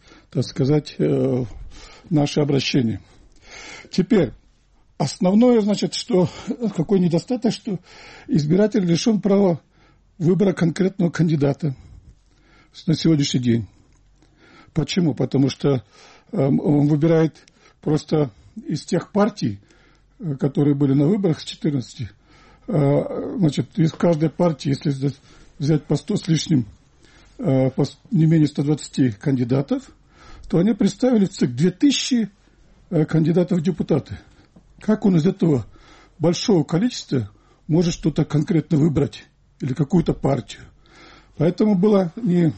наши обращения. Теперь, основное, что какой недостаток, что избиратель лишен права выбора конкретного кандидата на сегодняшний день. Почему? Потому что он выбирает просто из тех партий, которые были на выборах с 14. Из каждой партии, если взять по 100 с лишним, не менее 120 кандидатов, то они представили в ЦИК 2000 кандидатов в депутаты. Как он из этого большого количества может что-то конкретно выбрать или какую-то партию. Поэтому было не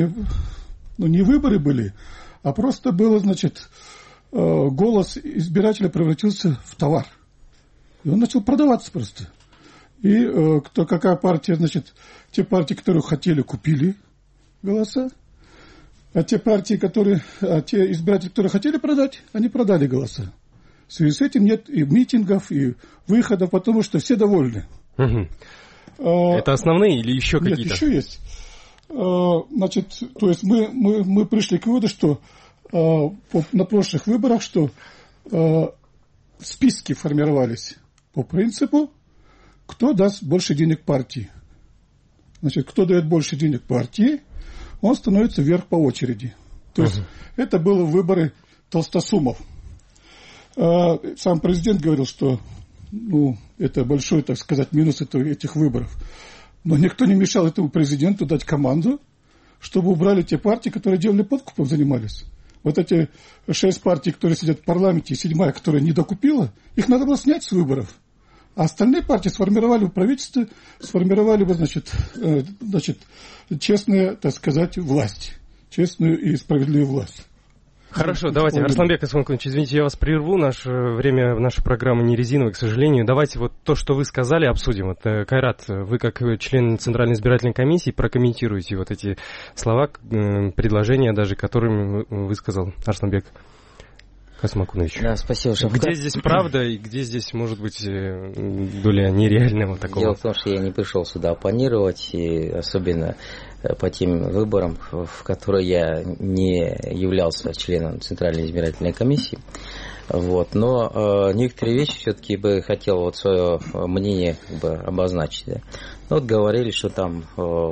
выборы были, а просто было, значит, голос избирателя превратился в товар. И он начал продаваться просто. И какая партия, значит, те партии, которые хотели, купили голоса, а те те избиратели, которые хотели продать, они продали голоса. В связи с этим нет и митингов, и выходов, потому что все довольны. Это основные или еще какие-то? Нет, еще есть. Значит, то есть мы пришли к выводу, что на прошлых выборах, что списки формировались по принципу, кто даст больше денег партии. Значит, кто дает больше денег партии, он становится вверх по очереди. То есть это было выборы толстосумов. Сам президент говорил, что это большой, так сказать, минус этих выборов. Но никто не мешал этому президенту дать команду, чтобы убрали те партии, которые делали подкупом, занимались. Вот эти 6 партий, которые сидят в парламенте, и 7-я, которая не докупила, их надо было снять с выборов. А остальные партии сформировали бы правительство, сформировали бы, значит, честную, так сказать, власть. Честную и справедливую власть. Хорошо, давайте, Арсланбек Асмакунович, извините, я вас прерву, время нашей программы не резиновое, к сожалению. Давайте вот то, что вы сказали, обсудим. Вот, Кайрат, вы как член Центральной избирательной комиссии прокомментируете вот эти слова, предложения даже, которыми высказал Арсланбек Асмакунович. Да, спасибо, Шавкат. Где здесь правда и где здесь может быть доля нереального такого? Дело в том, что я не пришел сюда оппонировать, и особенно по тем выборам, в которые я не являлся членом Центральной избирательной комиссии. Вот. Но некоторые вещи все-таки бы хотел вот свое мнение обозначить. Да. Вот говорили, что там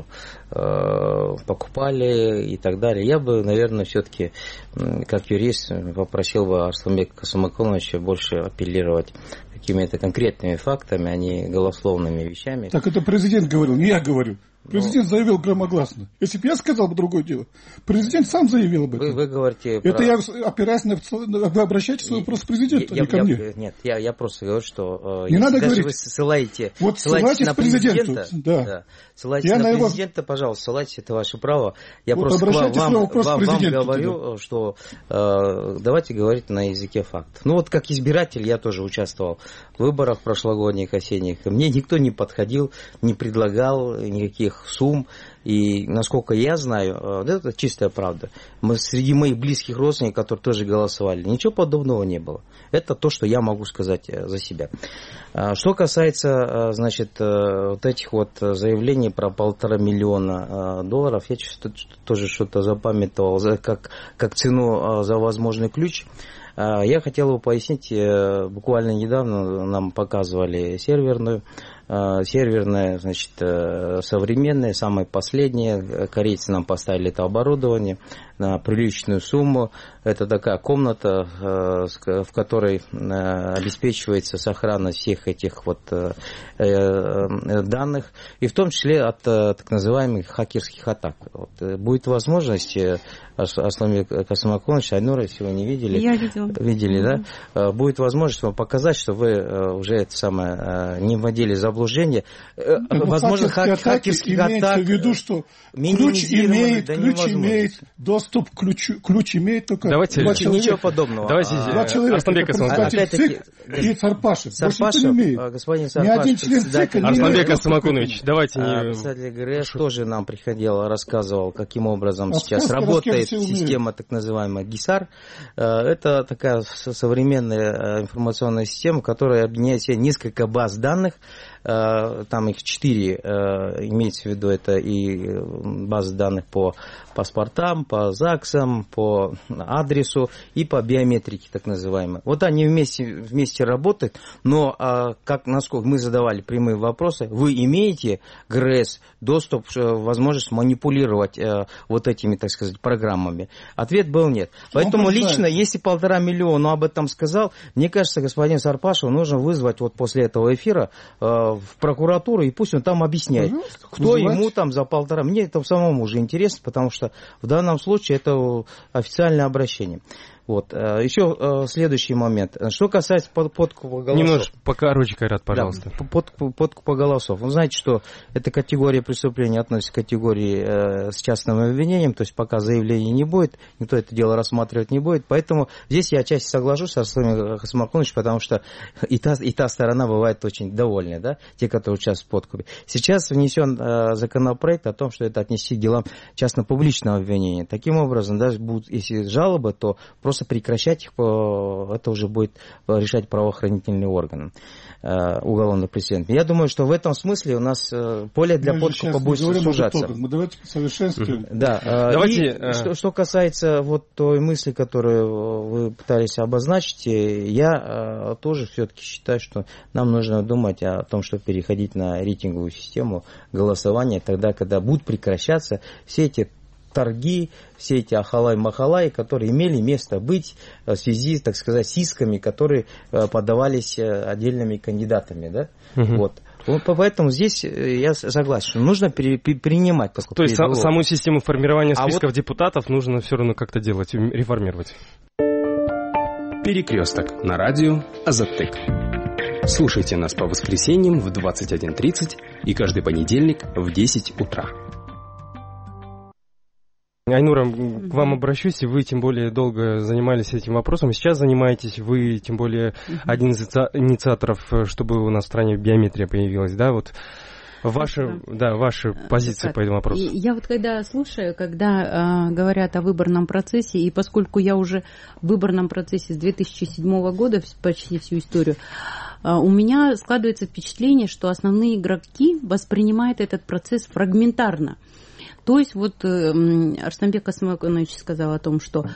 покупали и так далее. Я бы, наверное, все-таки, как юрист, попросил бы Арсланбека Асмакуновича больше апеллировать какими-то конкретными фактами, а не голословными вещами. Так это президент говорил, не я говорю. Президент заявил громогласно. Если бы я сказал бы другое дело, президент сам заявил об этом. Вы говорите... Это я опираюсь на... Вы обращаетесь свой вопрос к президенту, а не ко мне. Нет, я просто говорю, что... Не надо говорить. Вы ссылаетесь на президента. Да. Ссылайтесь на президента, пожалуйста, ссылайтесь, это ваше право. Я просто вам говорю, что давайте говорить на языке фактов. Ну вот как избиратель я тоже участвовал в выборах прошлогодних, осенних. Мне никто не подходил, не предлагал никаких сумм. И, насколько я знаю, это чистая правда. Среди моих близких родственников, которые тоже голосовали, ничего подобного не было. Это то, что я могу сказать за себя. Что касается, значит, вот этих вот заявлений про $1,5 миллиона долларов, я тоже что-то запамятовал как цену за возможный ключ. Я хотел бы пояснить, буквально недавно нам показывали серверное, значит, современное, самое последнее. Корейцы нам поставили это оборудование на приличную сумму. Это такая комната, в которой обеспечивается сохранность всех этих вот данных, и в том числе от так называемых хакерских атак. Вот. Будет возможность, Арсланбек Асмакунович, Айнура, если вы не видели. Я видела. Видели, да? Будет возможность вам показать, что вы уже это самое не вводили заблуждение. Возможно, хакерских атак. Имеется в виду, что ключ имеет доступ к ключ имеет только два человека. Ничего подобного. Давайте, Арсланбек Асмакунович. И Сарпашев. Господин Сарпашев. Арсланбек Асмакунович, давайте не... Председатель ГРС тоже нам приходил, рассказывал, каким образом сейчас работает система, так называемая ГИСАР. Это такая современная информационная система, которая объединяет в себе несколько баз данных. Там их 4, имеется в виду, это и базы данных по паспортам, по ЗАГСам, по адресу и по биометрике, так называемой. Вот они вместе работают, но насколько мы задавали прямые вопросы, вы имеете, ГРС, доступ, возможность манипулировать вот этими, так сказать, программами? Ответ был нет. Поэтому лично, если $1,5 миллиона об этом сказал, мне кажется, господин Сарпашев нужно вызвать вот после этого эфира в прокуратуру, и пусть он там объясняет, кто ему там за 1,5. Мне это самому уже интересно, потому что в данном случае это официальное обращение. Вот. Еще следующий момент. Что касается подкупа голосов. Немножко покороче, Кайрат, пожалуйста. Да, подкупа голосов. Вы знаете, что эта категория преступления относится к категории с частным обвинением, то есть пока заявления не будет, никто это дело рассматривать не будет. Поэтому здесь я отчасти соглашусь с Арсланом Хасмаркуновичем, потому что и та сторона бывает очень довольна, да, те, которые участвуют в подкупе. Сейчас внесен законопроект о том, что это отнести к делам частно-публичного обвинения. Таким образом, даже будут, если жалобы, то просто прекращать их, это уже будет решать правоохранительные органы уголовных преследований. Я думаю, что в этом смысле у нас поле для подкупа будет сужаться. Мы давайте совершенствуем. Да. Давайте, что касается вот той мысли, которую вы пытались обозначить, я тоже все-таки считаю, что нам нужно думать о том, чтобы переходить на рейтинговую систему голосования, тогда, когда будут прекращаться все эти торги, все эти ахалай-махалай, которые имели место быть в связи, так сказать, с исками, которые подавались отдельными кандидатами. Да? Вот. Поэтому здесь я согласен, что нужно принимать. То есть саму систему формирования списков депутатов нужно все равно как-то делать, реформировать. Перекресток на радио Азаттык. Слушайте нас по воскресеньям в 21:30 и каждый понедельник в 10 утра. Айнура, к вам обращусь, и вы тем более долго занимались этим вопросом. Сейчас занимаетесь, вы тем более один из инициаторов, чтобы у нас в стране биометрия появилась, да, вот ваша позиция по этому вопросу. Я вот когда слушаю, когда говорят о выборном процессе, и поскольку я уже в выборном процессе с 2007 года, почти всю историю, у меня складывается впечатление, что основные игроки воспринимают этот процесс фрагментарно. То есть вот Арсланбек Касмаконович сказал о том, что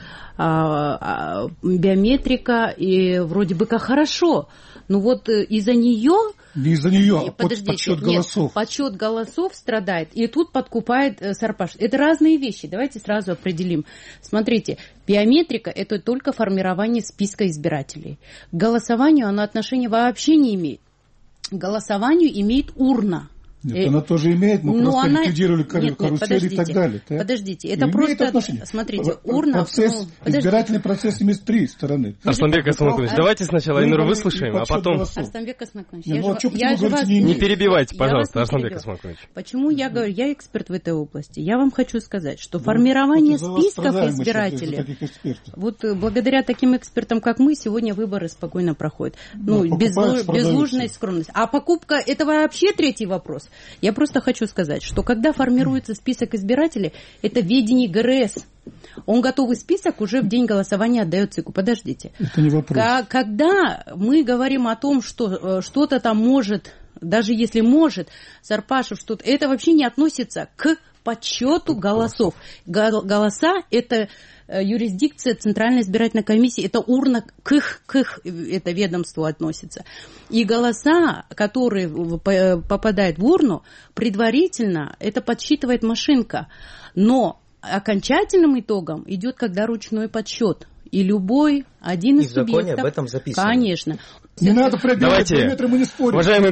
биометрика и вроде бы как хорошо, но вот из-за нее... Не из-за нее, а подсчет голосов. Нет, подсчет голосов страдает, и тут подкупает Сарпаш. Это разные вещи, давайте сразу определим. Смотрите, биометрика – это только формирование списка избирателей. К голосованию оно отношения вообще не имеет. К голосованию имеет урна. Нет, она тоже имеет, мы просто ликвидировали карусель и так далее. Так? Подождите, это просто, отношение. Смотрите, урна... Избирательный процесс имеет три стороны. Арсланбек Касмаконович, давайте сначала Айнуру выслушаем, а потом... Арсланбек Касмаконович, не перебивайте, пожалуйста, Арсланбек Касмаконович. Почему я говорю, я эксперт в этой области. Я вам хочу сказать, что формирование списков избирателей, вот благодаря таким экспертам, как мы, сегодня выборы спокойно проходят. Без ложной скромности. А покупка, это вообще третий вопрос. Я просто хочу сказать, что когда формируется список избирателей, это в ведении ГРС. Он готовый список уже в день голосования отдает ЦИКу. Подождите. Это не вопрос. Когда мы говорим о том, что что-то там может, даже если может, Сарпашев что-то, это вообще не относится к подсчету голосов. Голоса – это юрисдикция Центральной избирательной комиссии, это урна к их это ведомству относится. И голоса, которые попадают в урну, предварительно это подсчитывает машинка. Но окончательным итогом идет когда ручной подсчет. И любой один из субъектов... в законе об этом записано. Конечно. Не надо пробивать параметры, мы не спорим. Уважаемые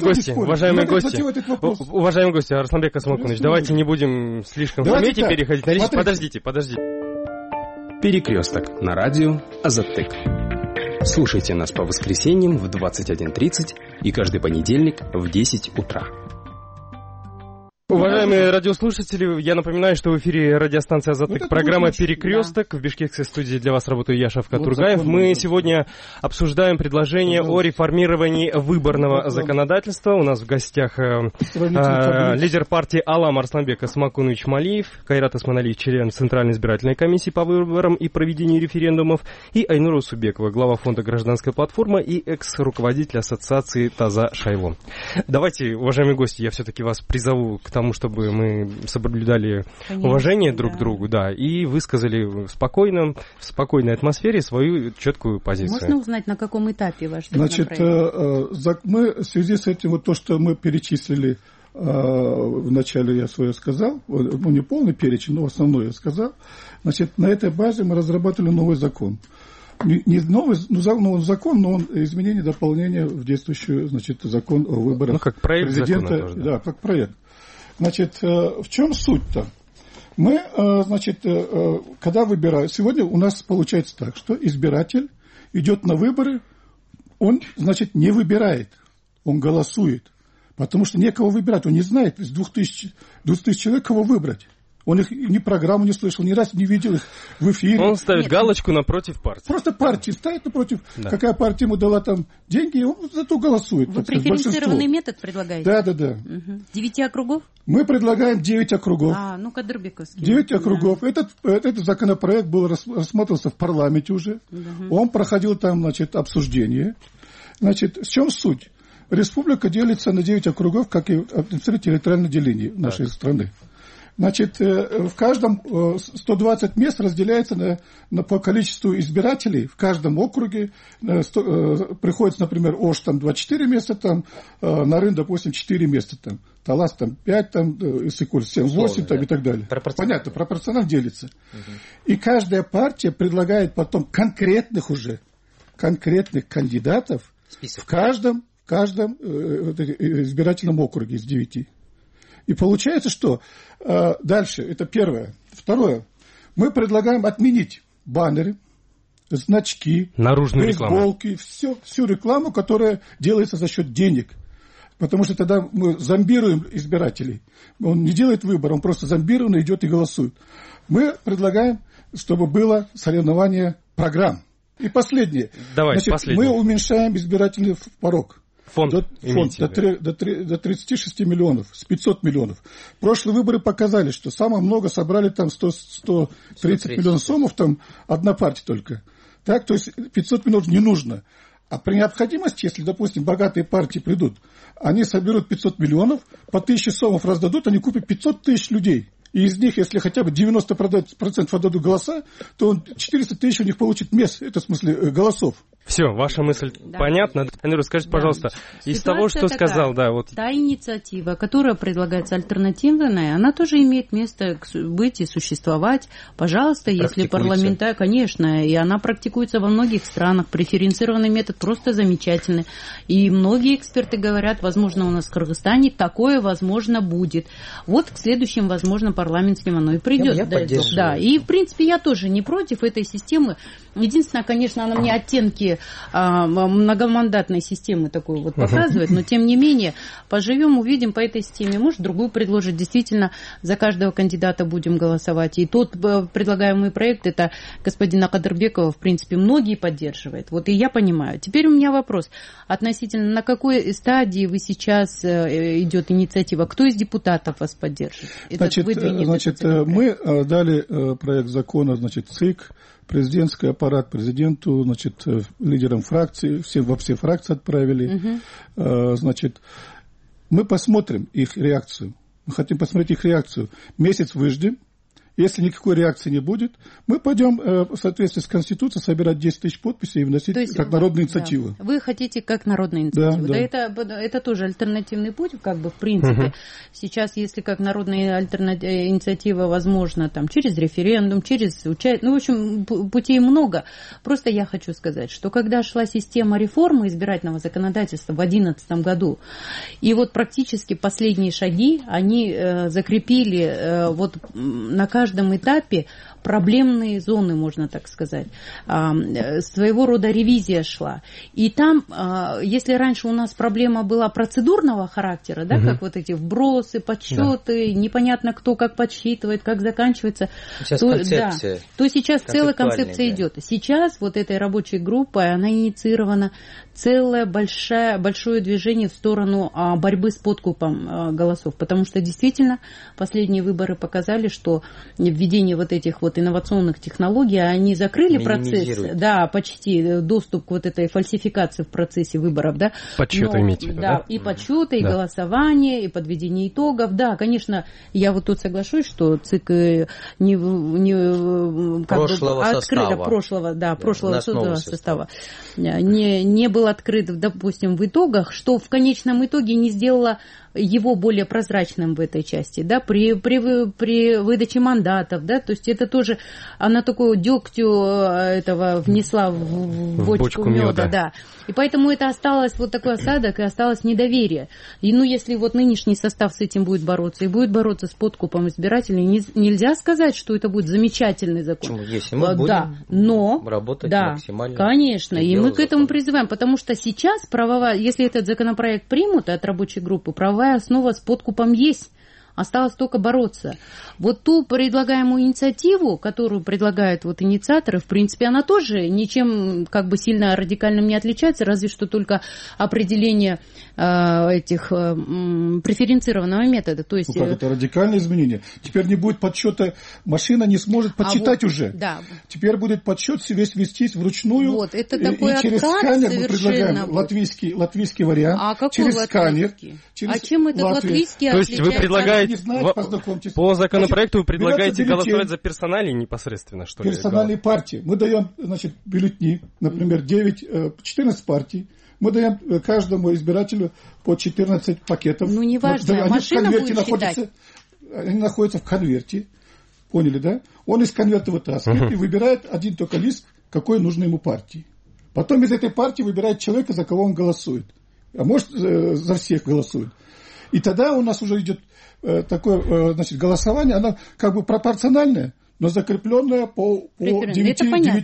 гости, Арсланбек Касмаконович, давайте не будем слишком шуметь и переходить на личность. Подождите. Перекресток на радио Азаттык. Слушайте нас по воскресеньям в 21:30 и каждый понедельник в 10 утра. Уважаемые радиослушатели, я напоминаю, что в эфире радиостанция «Азаттык», программа «Перекресток». Да. В бишкекской студии для вас работаю я, Шавкат Тургаев. Мы сегодня обсуждаем предложение о реформировании выборного законодательства. У нас в гостях лидер партии «Алам» Арсланбек Касмакунович Малиев, Кайрат Осмоналиев, член Центральной избирательной комиссии по выборам и проведению референдумов, и Айнура Усубекова, глава фонда «Гражданская платформа» и экс-руководитель ассоциации «Таза Шайло». Давайте, уважаемые гости, я все-таки вас призову к тому, чтобы мы соблюдали уважение друг к другу, да, и высказали в спокойной атмосфере свою четкую позицию. Можно узнать, на каком этапе ваш законопроект? Значит, мы в связи с этим, вот то, что мы перечислили, вначале я свое сказал, не полный перечень, но основное я сказал, значит, на этой базе мы разработали новый закон. Не новый закон, но он изменение, дополнение в действующий, значит, закон о выборах как проект президента. Закона тоже, да, как проект. Значит, в чем суть-то? Мы, значит, когда выбираем... Сегодня у нас получается так, что избиратель идет на выборы, он, значит, не выбирает, он голосует. Потому что некого выбирать, он не знает из 2000 человек, кого выбрать. Он их ни программу не слышал, ни разу не видел их в эфире. Он ставит галочку напротив партии. Просто партии ставит напротив. Да. Какая партия ему дала там деньги, и он зато голосует. Вы преференцированный метод предлагаете? Да. 9 округов? Мы предлагаем 9 округов. Ну Кадырбековский. 9 округов. Да. Этот законопроект был рассматривался в парламенте уже. Он проходил там, значит, обсуждение. Значит, в чем суть? Республика делится на 9 округов, как и территориальное деление нашей страны. Значит, в каждом 120 мест разделяется по количеству избирателей. В каждом округе приходится, например, Ош там 24 места, там, Нарын, допустим, 4 места, там, Талас там 5, там, Иссык-Куль 7, 8 там, и так далее. Понятно, пропорционально делится. И каждая партия предлагает потом конкретных кандидатов в каждом избирательном округе из 9. И получается, что дальше, это первое. Второе, мы предлагаем отменить баннеры, значки, бейсболки, всю рекламу, которая делается за счет денег. Потому что тогда мы зомбируем избирателей. Он не делает выбор, он просто зомбированно идет и голосует. Мы предлагаем, чтобы было соревнование программ. И последнее. Мы уменьшаем избирательный порог. Фонд до 36 миллионов, с 500 миллионов. Прошлые выборы показали, что самое много собрали там 130 миллионов сомов, там одна партия только. Так, то есть 500 миллионов не нужно. А при необходимости, если, допустим, богатые партии придут, они соберут 500 миллионов, по 1000 сомов раздадут, они купят 500 тысяч людей. И из них, если хотя бы 90% отдадут голоса, то 400 тысяч у них получит мест, это в смысле голосов. Все, ваша мысль понятна. Андрей, скажите, пожалуйста, из того, что сказал, Та инициатива, которая предлагается альтернативная, она тоже имеет место быть и существовать. Пожалуйста, если парламентарий, конечно, и она практикуется во многих странах. Преференцированный метод просто замечательный. И многие эксперты говорят, возможно, у нас в Кыргызстане такое, возможно, будет. Вот к следующим, возможно, парламентским оно и придет. Я поддерживаю. Да, и, в принципе, я тоже не против этой системы. Единственное, конечно, она мне оттенки многомандатной системы такой вот показывает, но тем не менее, поживем, увидим по этой системе. Может, другую предложить. Действительно, за каждого кандидата будем голосовать. И тот предлагаемый проект, это господина Кадырбекова, в принципе, многие поддерживают. Вот и я понимаю. Теперь у меня вопрос. Относительно, на какой стадии вы сейчас идет инициатива? Кто из депутатов вас поддерживает? Значит, мы дали проект закона, значит, ЦИК, президентский аппарат, президенту, значит, лидерам фракции, во все фракции отправили. Значит, мы посмотрим их реакцию. Мы хотим посмотреть их реакцию. Месяц выждем. Если никакой реакции не будет, мы пойдем в соответствии с Конституцией собирать 10 тысяч подписей и вносить как народную инициативу. Да. Вы хотите как народную инициативу. Да. Это тоже альтернативный путь, как бы, в принципе. Сейчас, если как народная инициатива, возможно, там, через референдум, через участие, в общем, путей много. Просто я хочу сказать, что когда шла система реформы избирательного законодательства в 2011 году, и вот практически последние шаги, они закрепили вот на каждом этапе проблемные зоны, можно так сказать. Своего рода ревизия шла. И там, если раньше у нас проблема была процедурного характера, да, как вот эти вбросы, подсчеты, непонятно кто как подсчитывает, как заканчивается, то сейчас целая концепция идет. Сейчас вот этой рабочей группой, она инициирована целое большое движение в сторону борьбы с подкупом голосов. Потому что действительно последние выборы показали, что введение вот этих вот инновационных технологий, они закрыли процесс, да, почти доступ к вот этой фальсификации в процессе выборов, да. Подсчеты имеете в виду, да? И подсчеты, и голосование, и подведение итогов, да, конечно, я вот тут соглашусь, что ЦИК прошлого состава не был открыт, допустим, в итогах, что в конечном итоге не сделало его более прозрачным в этой части, да, при выдаче мандатов, да, то есть это тоже, она такую дегтю этого внесла в бочку меда, да, и поэтому это осталось вот такой осадок, и осталось недоверие. И, ну, если вот нынешний состав с этим будет бороться, и будет бороться с подкупом избирателей, нельзя сказать, что это будет замечательный закон. Почему? Если мы будем работать максимально. Конечно, и мы к этому призываем, потому что сейчас правовая, если этот законопроект примут от рабочей группы, правовая основа с подкупом есть. Осталось только бороться. Вот ту предлагаемую инициативу, которую предлагают вот инициаторы, в принципе, она тоже ничем как бы сильно радикальным не отличается, разве что только определение этих преференцированного метода. То есть, как это радикальное изменение? Теперь не будет подсчета, машина не сможет подсчитать уже. Да. Теперь будет подсчет весь вестись вручную. Вот, это такой и через сканер мы предлагаем латвийский вариант. А какой через сканер. А чем этот латвийский отличается? То есть вы предлагаете по законопроекту вы предлагаете голосовать за персоналии непосредственно, что ли? Персональные партии. Мы даем, значит, бюллетени, например, 14 партий. Мы даем каждому избирателю по 14 пакетов. Ну, неважно, машина будет считать. Они находятся в конверте. Поняли, да? Он из конверта вытаскивает и выбирает один только лист, какой нужно ему партии. Потом из этой партии выбирает человека, за кого он голосует. А может, за всех голосует. И тогда у нас уже идет такое, значит, голосование, оно как бы пропорциональное, но закрепленное по 9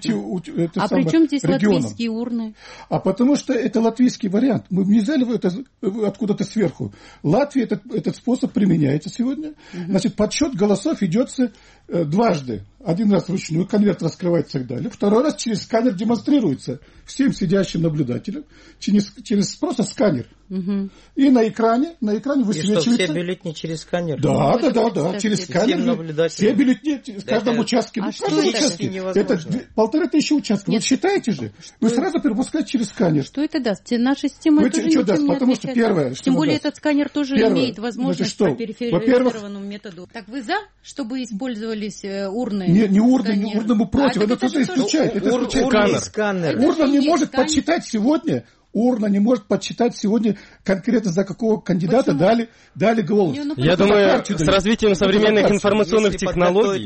при чем здесь регионам. Латвийские урны? А потому что это латвийский вариант. Мы не взяли это откуда-то сверху. Латвия этот способ применяется сегодня. Значит, подсчет голосов идется дважды. Один раз вручную, конверт раскрывается и так далее. Второй раз через сканер демонстрируется всем сидящим наблюдателям. Через просто сканер. И на экране высвечивается. И что, все бюллетени через сканер? Да, через сканер. Все бюллетени в каждом участке. А что это? Это 1500 участков. Вы считаете же? Вы сразу перепускаете через сканер. Что это даст? Наша система тоже ничем не потому что первое, тем более этот сканер тоже имеет возможность по периферизированному методу. Так вы за, чтобы использовались урны? Не урны, не урны, мы против. Это тоже исключает. Сканер. Урна не может подсчитать сегодня. Урна не может подсчитать сегодня конкретно, за какого кандидата дали голос. Я думаю, с развитием современных информационных технологий...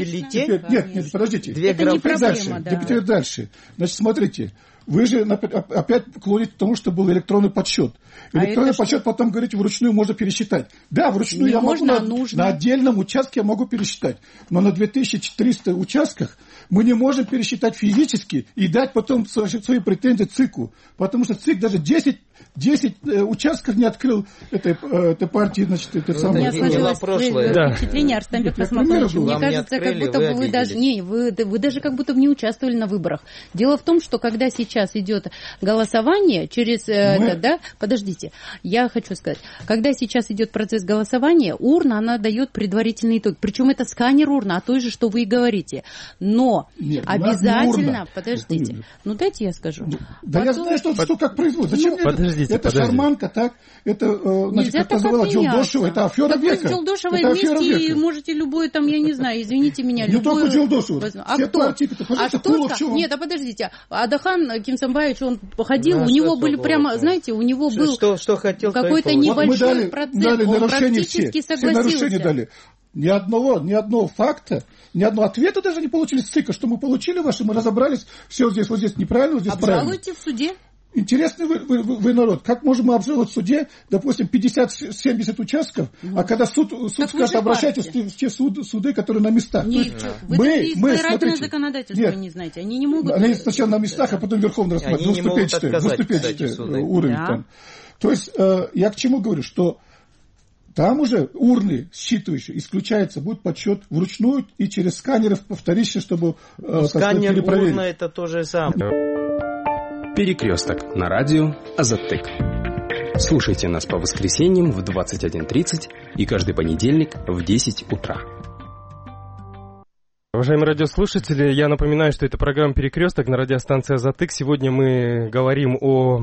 Нет, подождите. Это не проблема, да. Теперь дальше. Значит, смотрите. Вы же опять клоните к тому, что был электронный подсчет. Электронный подсчет, потом, говорите, вручную можно пересчитать. Да, вручную я могу на отдельном участке я могу пересчитать. Но на 2400 участках мы не можем пересчитать физически и дать потом свои претензии ЦИКу. Потому что ЦИК даже 10 участков не открыл этой партии, значит, это самое. У меня сложилось впечатление, Арстамбек Касмакович, мне кажется, как будто бы вы даже как будто бы не участвовали на выборах. Дело в том, что когда сейчас идет голосование через подождите, я хочу сказать, когда сейчас идет процесс голосования, урна, она дает предварительный итог. Причем это сканер урна, а то же, что вы и говорите. Но обязательно, подождите, дайте я скажу. Да я знаю, что как производится. Зачем мне это шарманка, так? Это, значит, как называла Джолдошева, это афера века. Вы с Джолдошевой вместе можете любой там, я не знаю, извините меня, не только Джолдошева. А кто? Нет, подождите, Адахан Кимсамбаевич, он походил, у него были прямо, знаете, у него был какой-то небольшой процент, он практически согласился. Все нарушения дали. Ни одного факта, ни одного ответа даже не получили с ЦИКа. Что мы получили ваше, мы разобрались, все здесь, вот здесь неправильно, вот здесь правильно. Обжалуйте в суде. Интересный вы народ. Как можем мы обжаловать в суде, допустим, 50-70 участков, а когда суд скажет, обращайтесь в те суды, которые на местах. Вы избирательное законодательство не знаете. Они не могут... Они сначала на местах, а потом Верховный рассматривает. Двуступенчатый уровень там. То есть я к чему говорю, что там уже урны считывающие исключается, будет подсчет вручную и через сканеры вторично, чтобы сканер урна это то же самое. Перекресток на радио Азаттык. Слушайте нас по воскресеньям в 21:30 и каждый понедельник в 10 утра. Уважаемые радиослушатели, я напоминаю, что это программа «Перекресток» на радиостанции «Азатык». Сегодня мы говорим о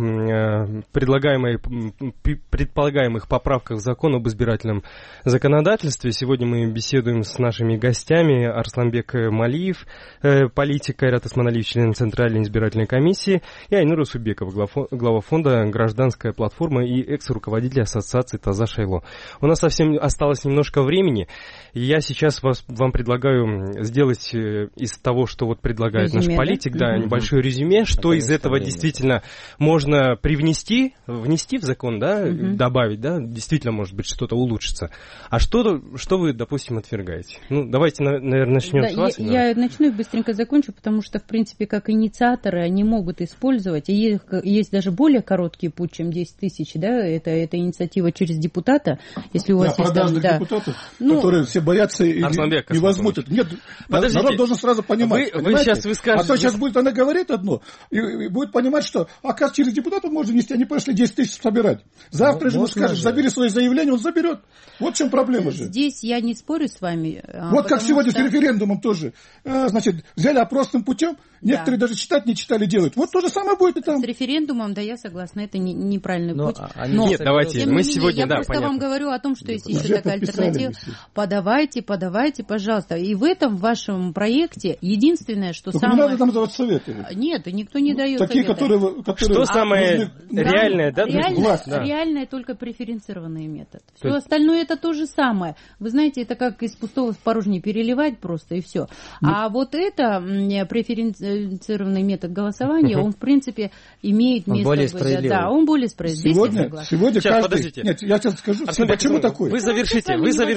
предполагаемых поправках в закон об избирательном законодательстве. Сегодня мы беседуем с нашими гостями. Арсланбек Малиев, политик, Кайрат Осмоналиев, член Центральной избирательной комиссии, и Айнур Усубеков, глава фонда «Гражданская платформа» и экс-руководитель ассоциации «Таза Шайло». У нас совсем осталось немножко времени, и я сейчас вам предлагаю сделать из того, что вот предлагает резюме, наш политик, да, небольшое резюме, что из этого действительно можно внести в закон, да, добавить, да, действительно, может быть, что-то улучшится. А что вы, допустим, отвергаете? Ну, давайте, наверное, начнем с вас. Я начну и быстренько закончу, потому что, в принципе, как инициаторы, они могут использовать, и есть даже более короткий путь, чем 10 тысяч, да, это инициатива через депутата, если у вас есть продажных депутатов, которые все боятся и не возьмут это. Нет, народ должен сразу понимать. Вы сейчас выскажете. А то сейчас будет она говорит одно, и будет понимать, что, оказывается, через депутатов можно внести, они пошли 10 тысяч собирать. Завтра же ему скажешь, забери свои заявления, он заберет. Вот в чем проблема же. Здесь я не спорю с вами. Вот как сегодня с референдумом тоже. Значит, взяли опросным путем, некоторые даже читать не читали, делают. Вот то же самое будет и там. С референдумом, да, я согласна, это неправильный путь. Нет, давайте, мы сегодня, я просто вам говорю о том, что есть еще такая альтернатива. Подавайте, пожалуйста. И в этом вашем проекте единственное, что самое... не надо там давать советы. Нет, никто не дает такие, советы. Которые... Что самое реальное, да? Реальное только преференцированный метод. Все остальное это то же самое. Вы знаете, это как из пустого в порожнее переливать просто и все. А вот это преференцированный метод голосования, он в принципе имеет место быть. Да, он более справедливый. Сегодня каждый... Подождите. Нет, я сейчас скажу, почему такое. Вы завершите.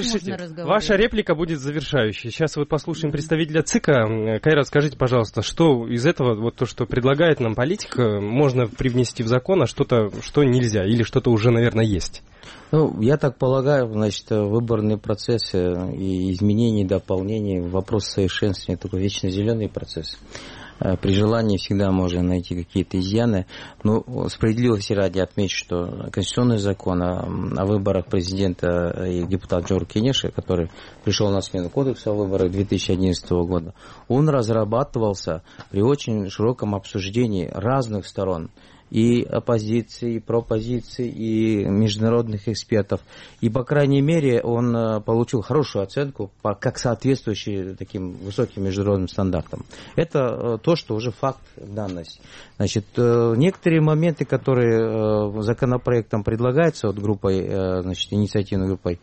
Ваша реплика будет завершающей. Сейчас вот послушаем представителя ЦИКа. Кайрат, скажите, пожалуйста, что из этого, вот то, что предлагает нам политика, можно привнести в закон, а что-то, что нельзя, или что-то уже, наверное, есть? Ну, я так полагаю, значит, выборные процессы и изменения, дополнения, вопрос совершенствования, только вечно зеленый процесс. При желании всегда можно найти какие-то изъяны. Но справедливости ради отмечу, что конституционный закон о выборах президента и депутата Джордж Кенеши, который пришел на смену кодекса о выборах 2011 года, он разрабатывался при очень широком обсуждении разных сторон. И оппозиции, и пропозиции, и международных экспертов. И, по крайней мере, он получил хорошую оценку, как соответствующий таким высоким международным стандартам. Это то, что уже факт, данность. Значит, некоторые моменты, которые законопроектом предлагаются вот группой, значит, инициативной группой,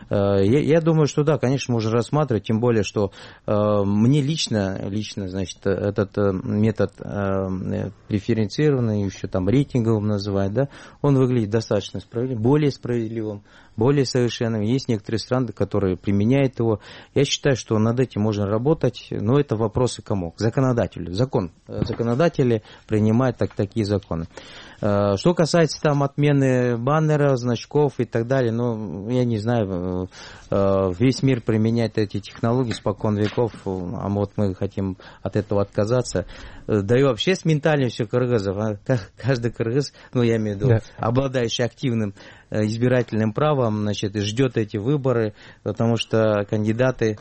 я думаю, что да, конечно, можно рассматривать, тем более, что мне лично, значит, этот метод преференцированный, еще там рейтинговым называют, да, он выглядит достаточно справедливым, более справедливым, более совершенным. Есть некоторые страны, которые применяют его. Я считаю, что над этим можно работать, но это вопросы кому? К законодателю. Законодатели принимают такие законы. Что касается там отмены баннеров, значков и так далее, ну, я не знаю, весь мир применяет эти технологии спокон веков, а вот мы хотим от этого отказаться. Да и вообще с ментальностью кыргызов, каждый кыргыз, ну, я имею в виду, обладающий активным избирательным правом, значит, ждет эти выборы, потому что кандидаты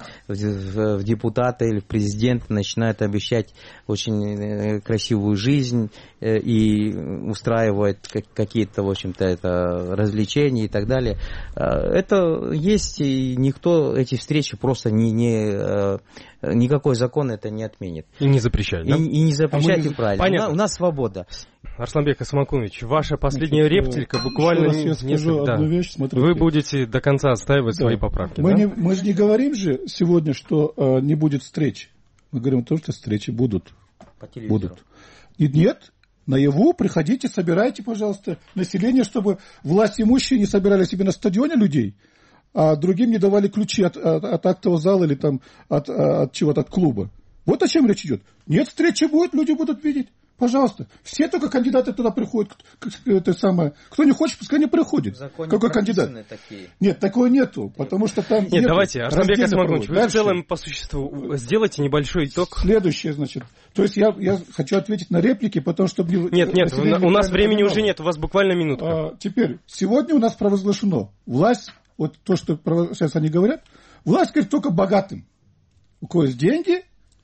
в депутаты или в президенты начинают обещать очень красивую жизнь и устраивают какие-то, в общем-то, это развлечения и так далее. Это есть, и никто эти встречи просто никакой закон это не отменит. И не запрещает, да? И не запрещает, и правильно. Понятно. У нас свобода. Арсланбек Асмакунович, ваша последняя реплика буквально несколько. Одну вещь, вы будете до конца отстаивать свои поправки. Мы же не говорим же сегодня, что не будет встреч. Мы говорим о том, что встречи будут. По телевизору. И нет, наяву приходите, собирайте, пожалуйста, население, чтобы власть имущие не собирали себе на стадионе людей, а другим не давали ключи от актового зала или там от чего-то, от клуба. Вот о чем речь идет. Нет, встречи будет, люди будут видеть. Пожалуйста. Все только кандидаты туда приходят. Это самое. Кто не хочет, пускай не приходит. Какой кандидат? Такие. Нет, такого нету, потому что там нет, давайте, Арсланбек Асмакунович, вы в целом по существу сделайте небольшой итог. Следующее, значит. То есть я хочу ответить на реплики, потому что... Нет, у нас времени уже нет, у вас буквально минутка. Теперь, сегодня у нас провозглашено. Власть, вот то, что сейчас они говорят, власть говорит только богатым. У кого есть деньги,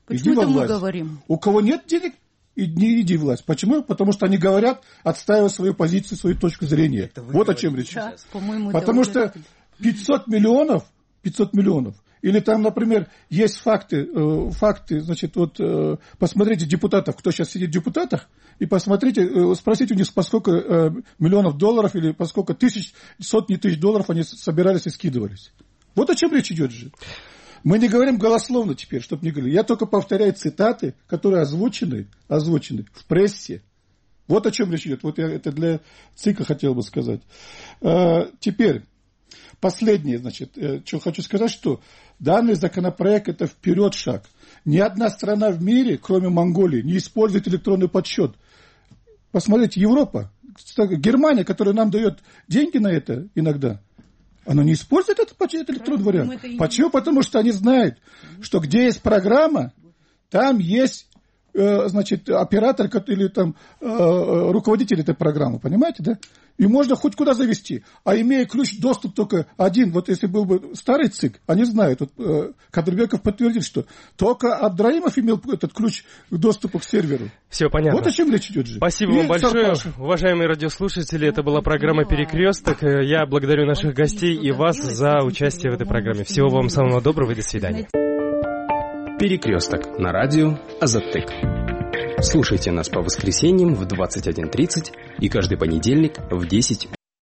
Почему иди во это мы власть. говорим? У кого нет денег, не иди в власть. Почему? Потому что они говорят, отстаивая свою позицию, свою точку зрения. Вот о чем речь. Да, по-моему, потому что 500 миллионов, или там, например, есть факты, значит, вот посмотрите депутатов, кто сейчас сидит в депутатах, и посмотрите, спросите у них, по сколько миллионов долларов или по сколько сотни тысяч долларов они собирались и скидывались. Вот о чем речь идет же. Мы не говорим голословно теперь, чтобы не говорили. Я только повторяю цитаты, которые озвучены в прессе. Вот о чем речь идет. Вот я это для ЦИКа хотел бы сказать. Теперь, последнее, значит, что хочу сказать, что данный законопроект – это вперед шаг. Ни одна страна в мире, кроме Монголии, не использует электронный подсчет. Посмотрите, Европа, Германия, которая нам дает деньги на это иногда, она не использует этот электронный вариант. Почему? Потому что они знают, что где есть программа, там есть, значит, оператор или там руководитель этой программы, понимаете, да? И можно хоть куда завести. А имея ключ, доступ только один, вот если был бы старый ЦИК, они знают, вот Кадырбеков подтвердит, что только Абдраимов имел этот ключ к доступу к серверу. Все понятно. Вот о чем речь идет же. Спасибо вам большое, уважаемые радиослушатели. Это была программа «Перекресток». Я благодарю наших гостей и вас за участие в этой программе. Всего вам самого доброго и до свидания. «Перекресток» на радио Азаттык. Слушайте нас по воскресеньям в 21:30 и каждый понедельник в 10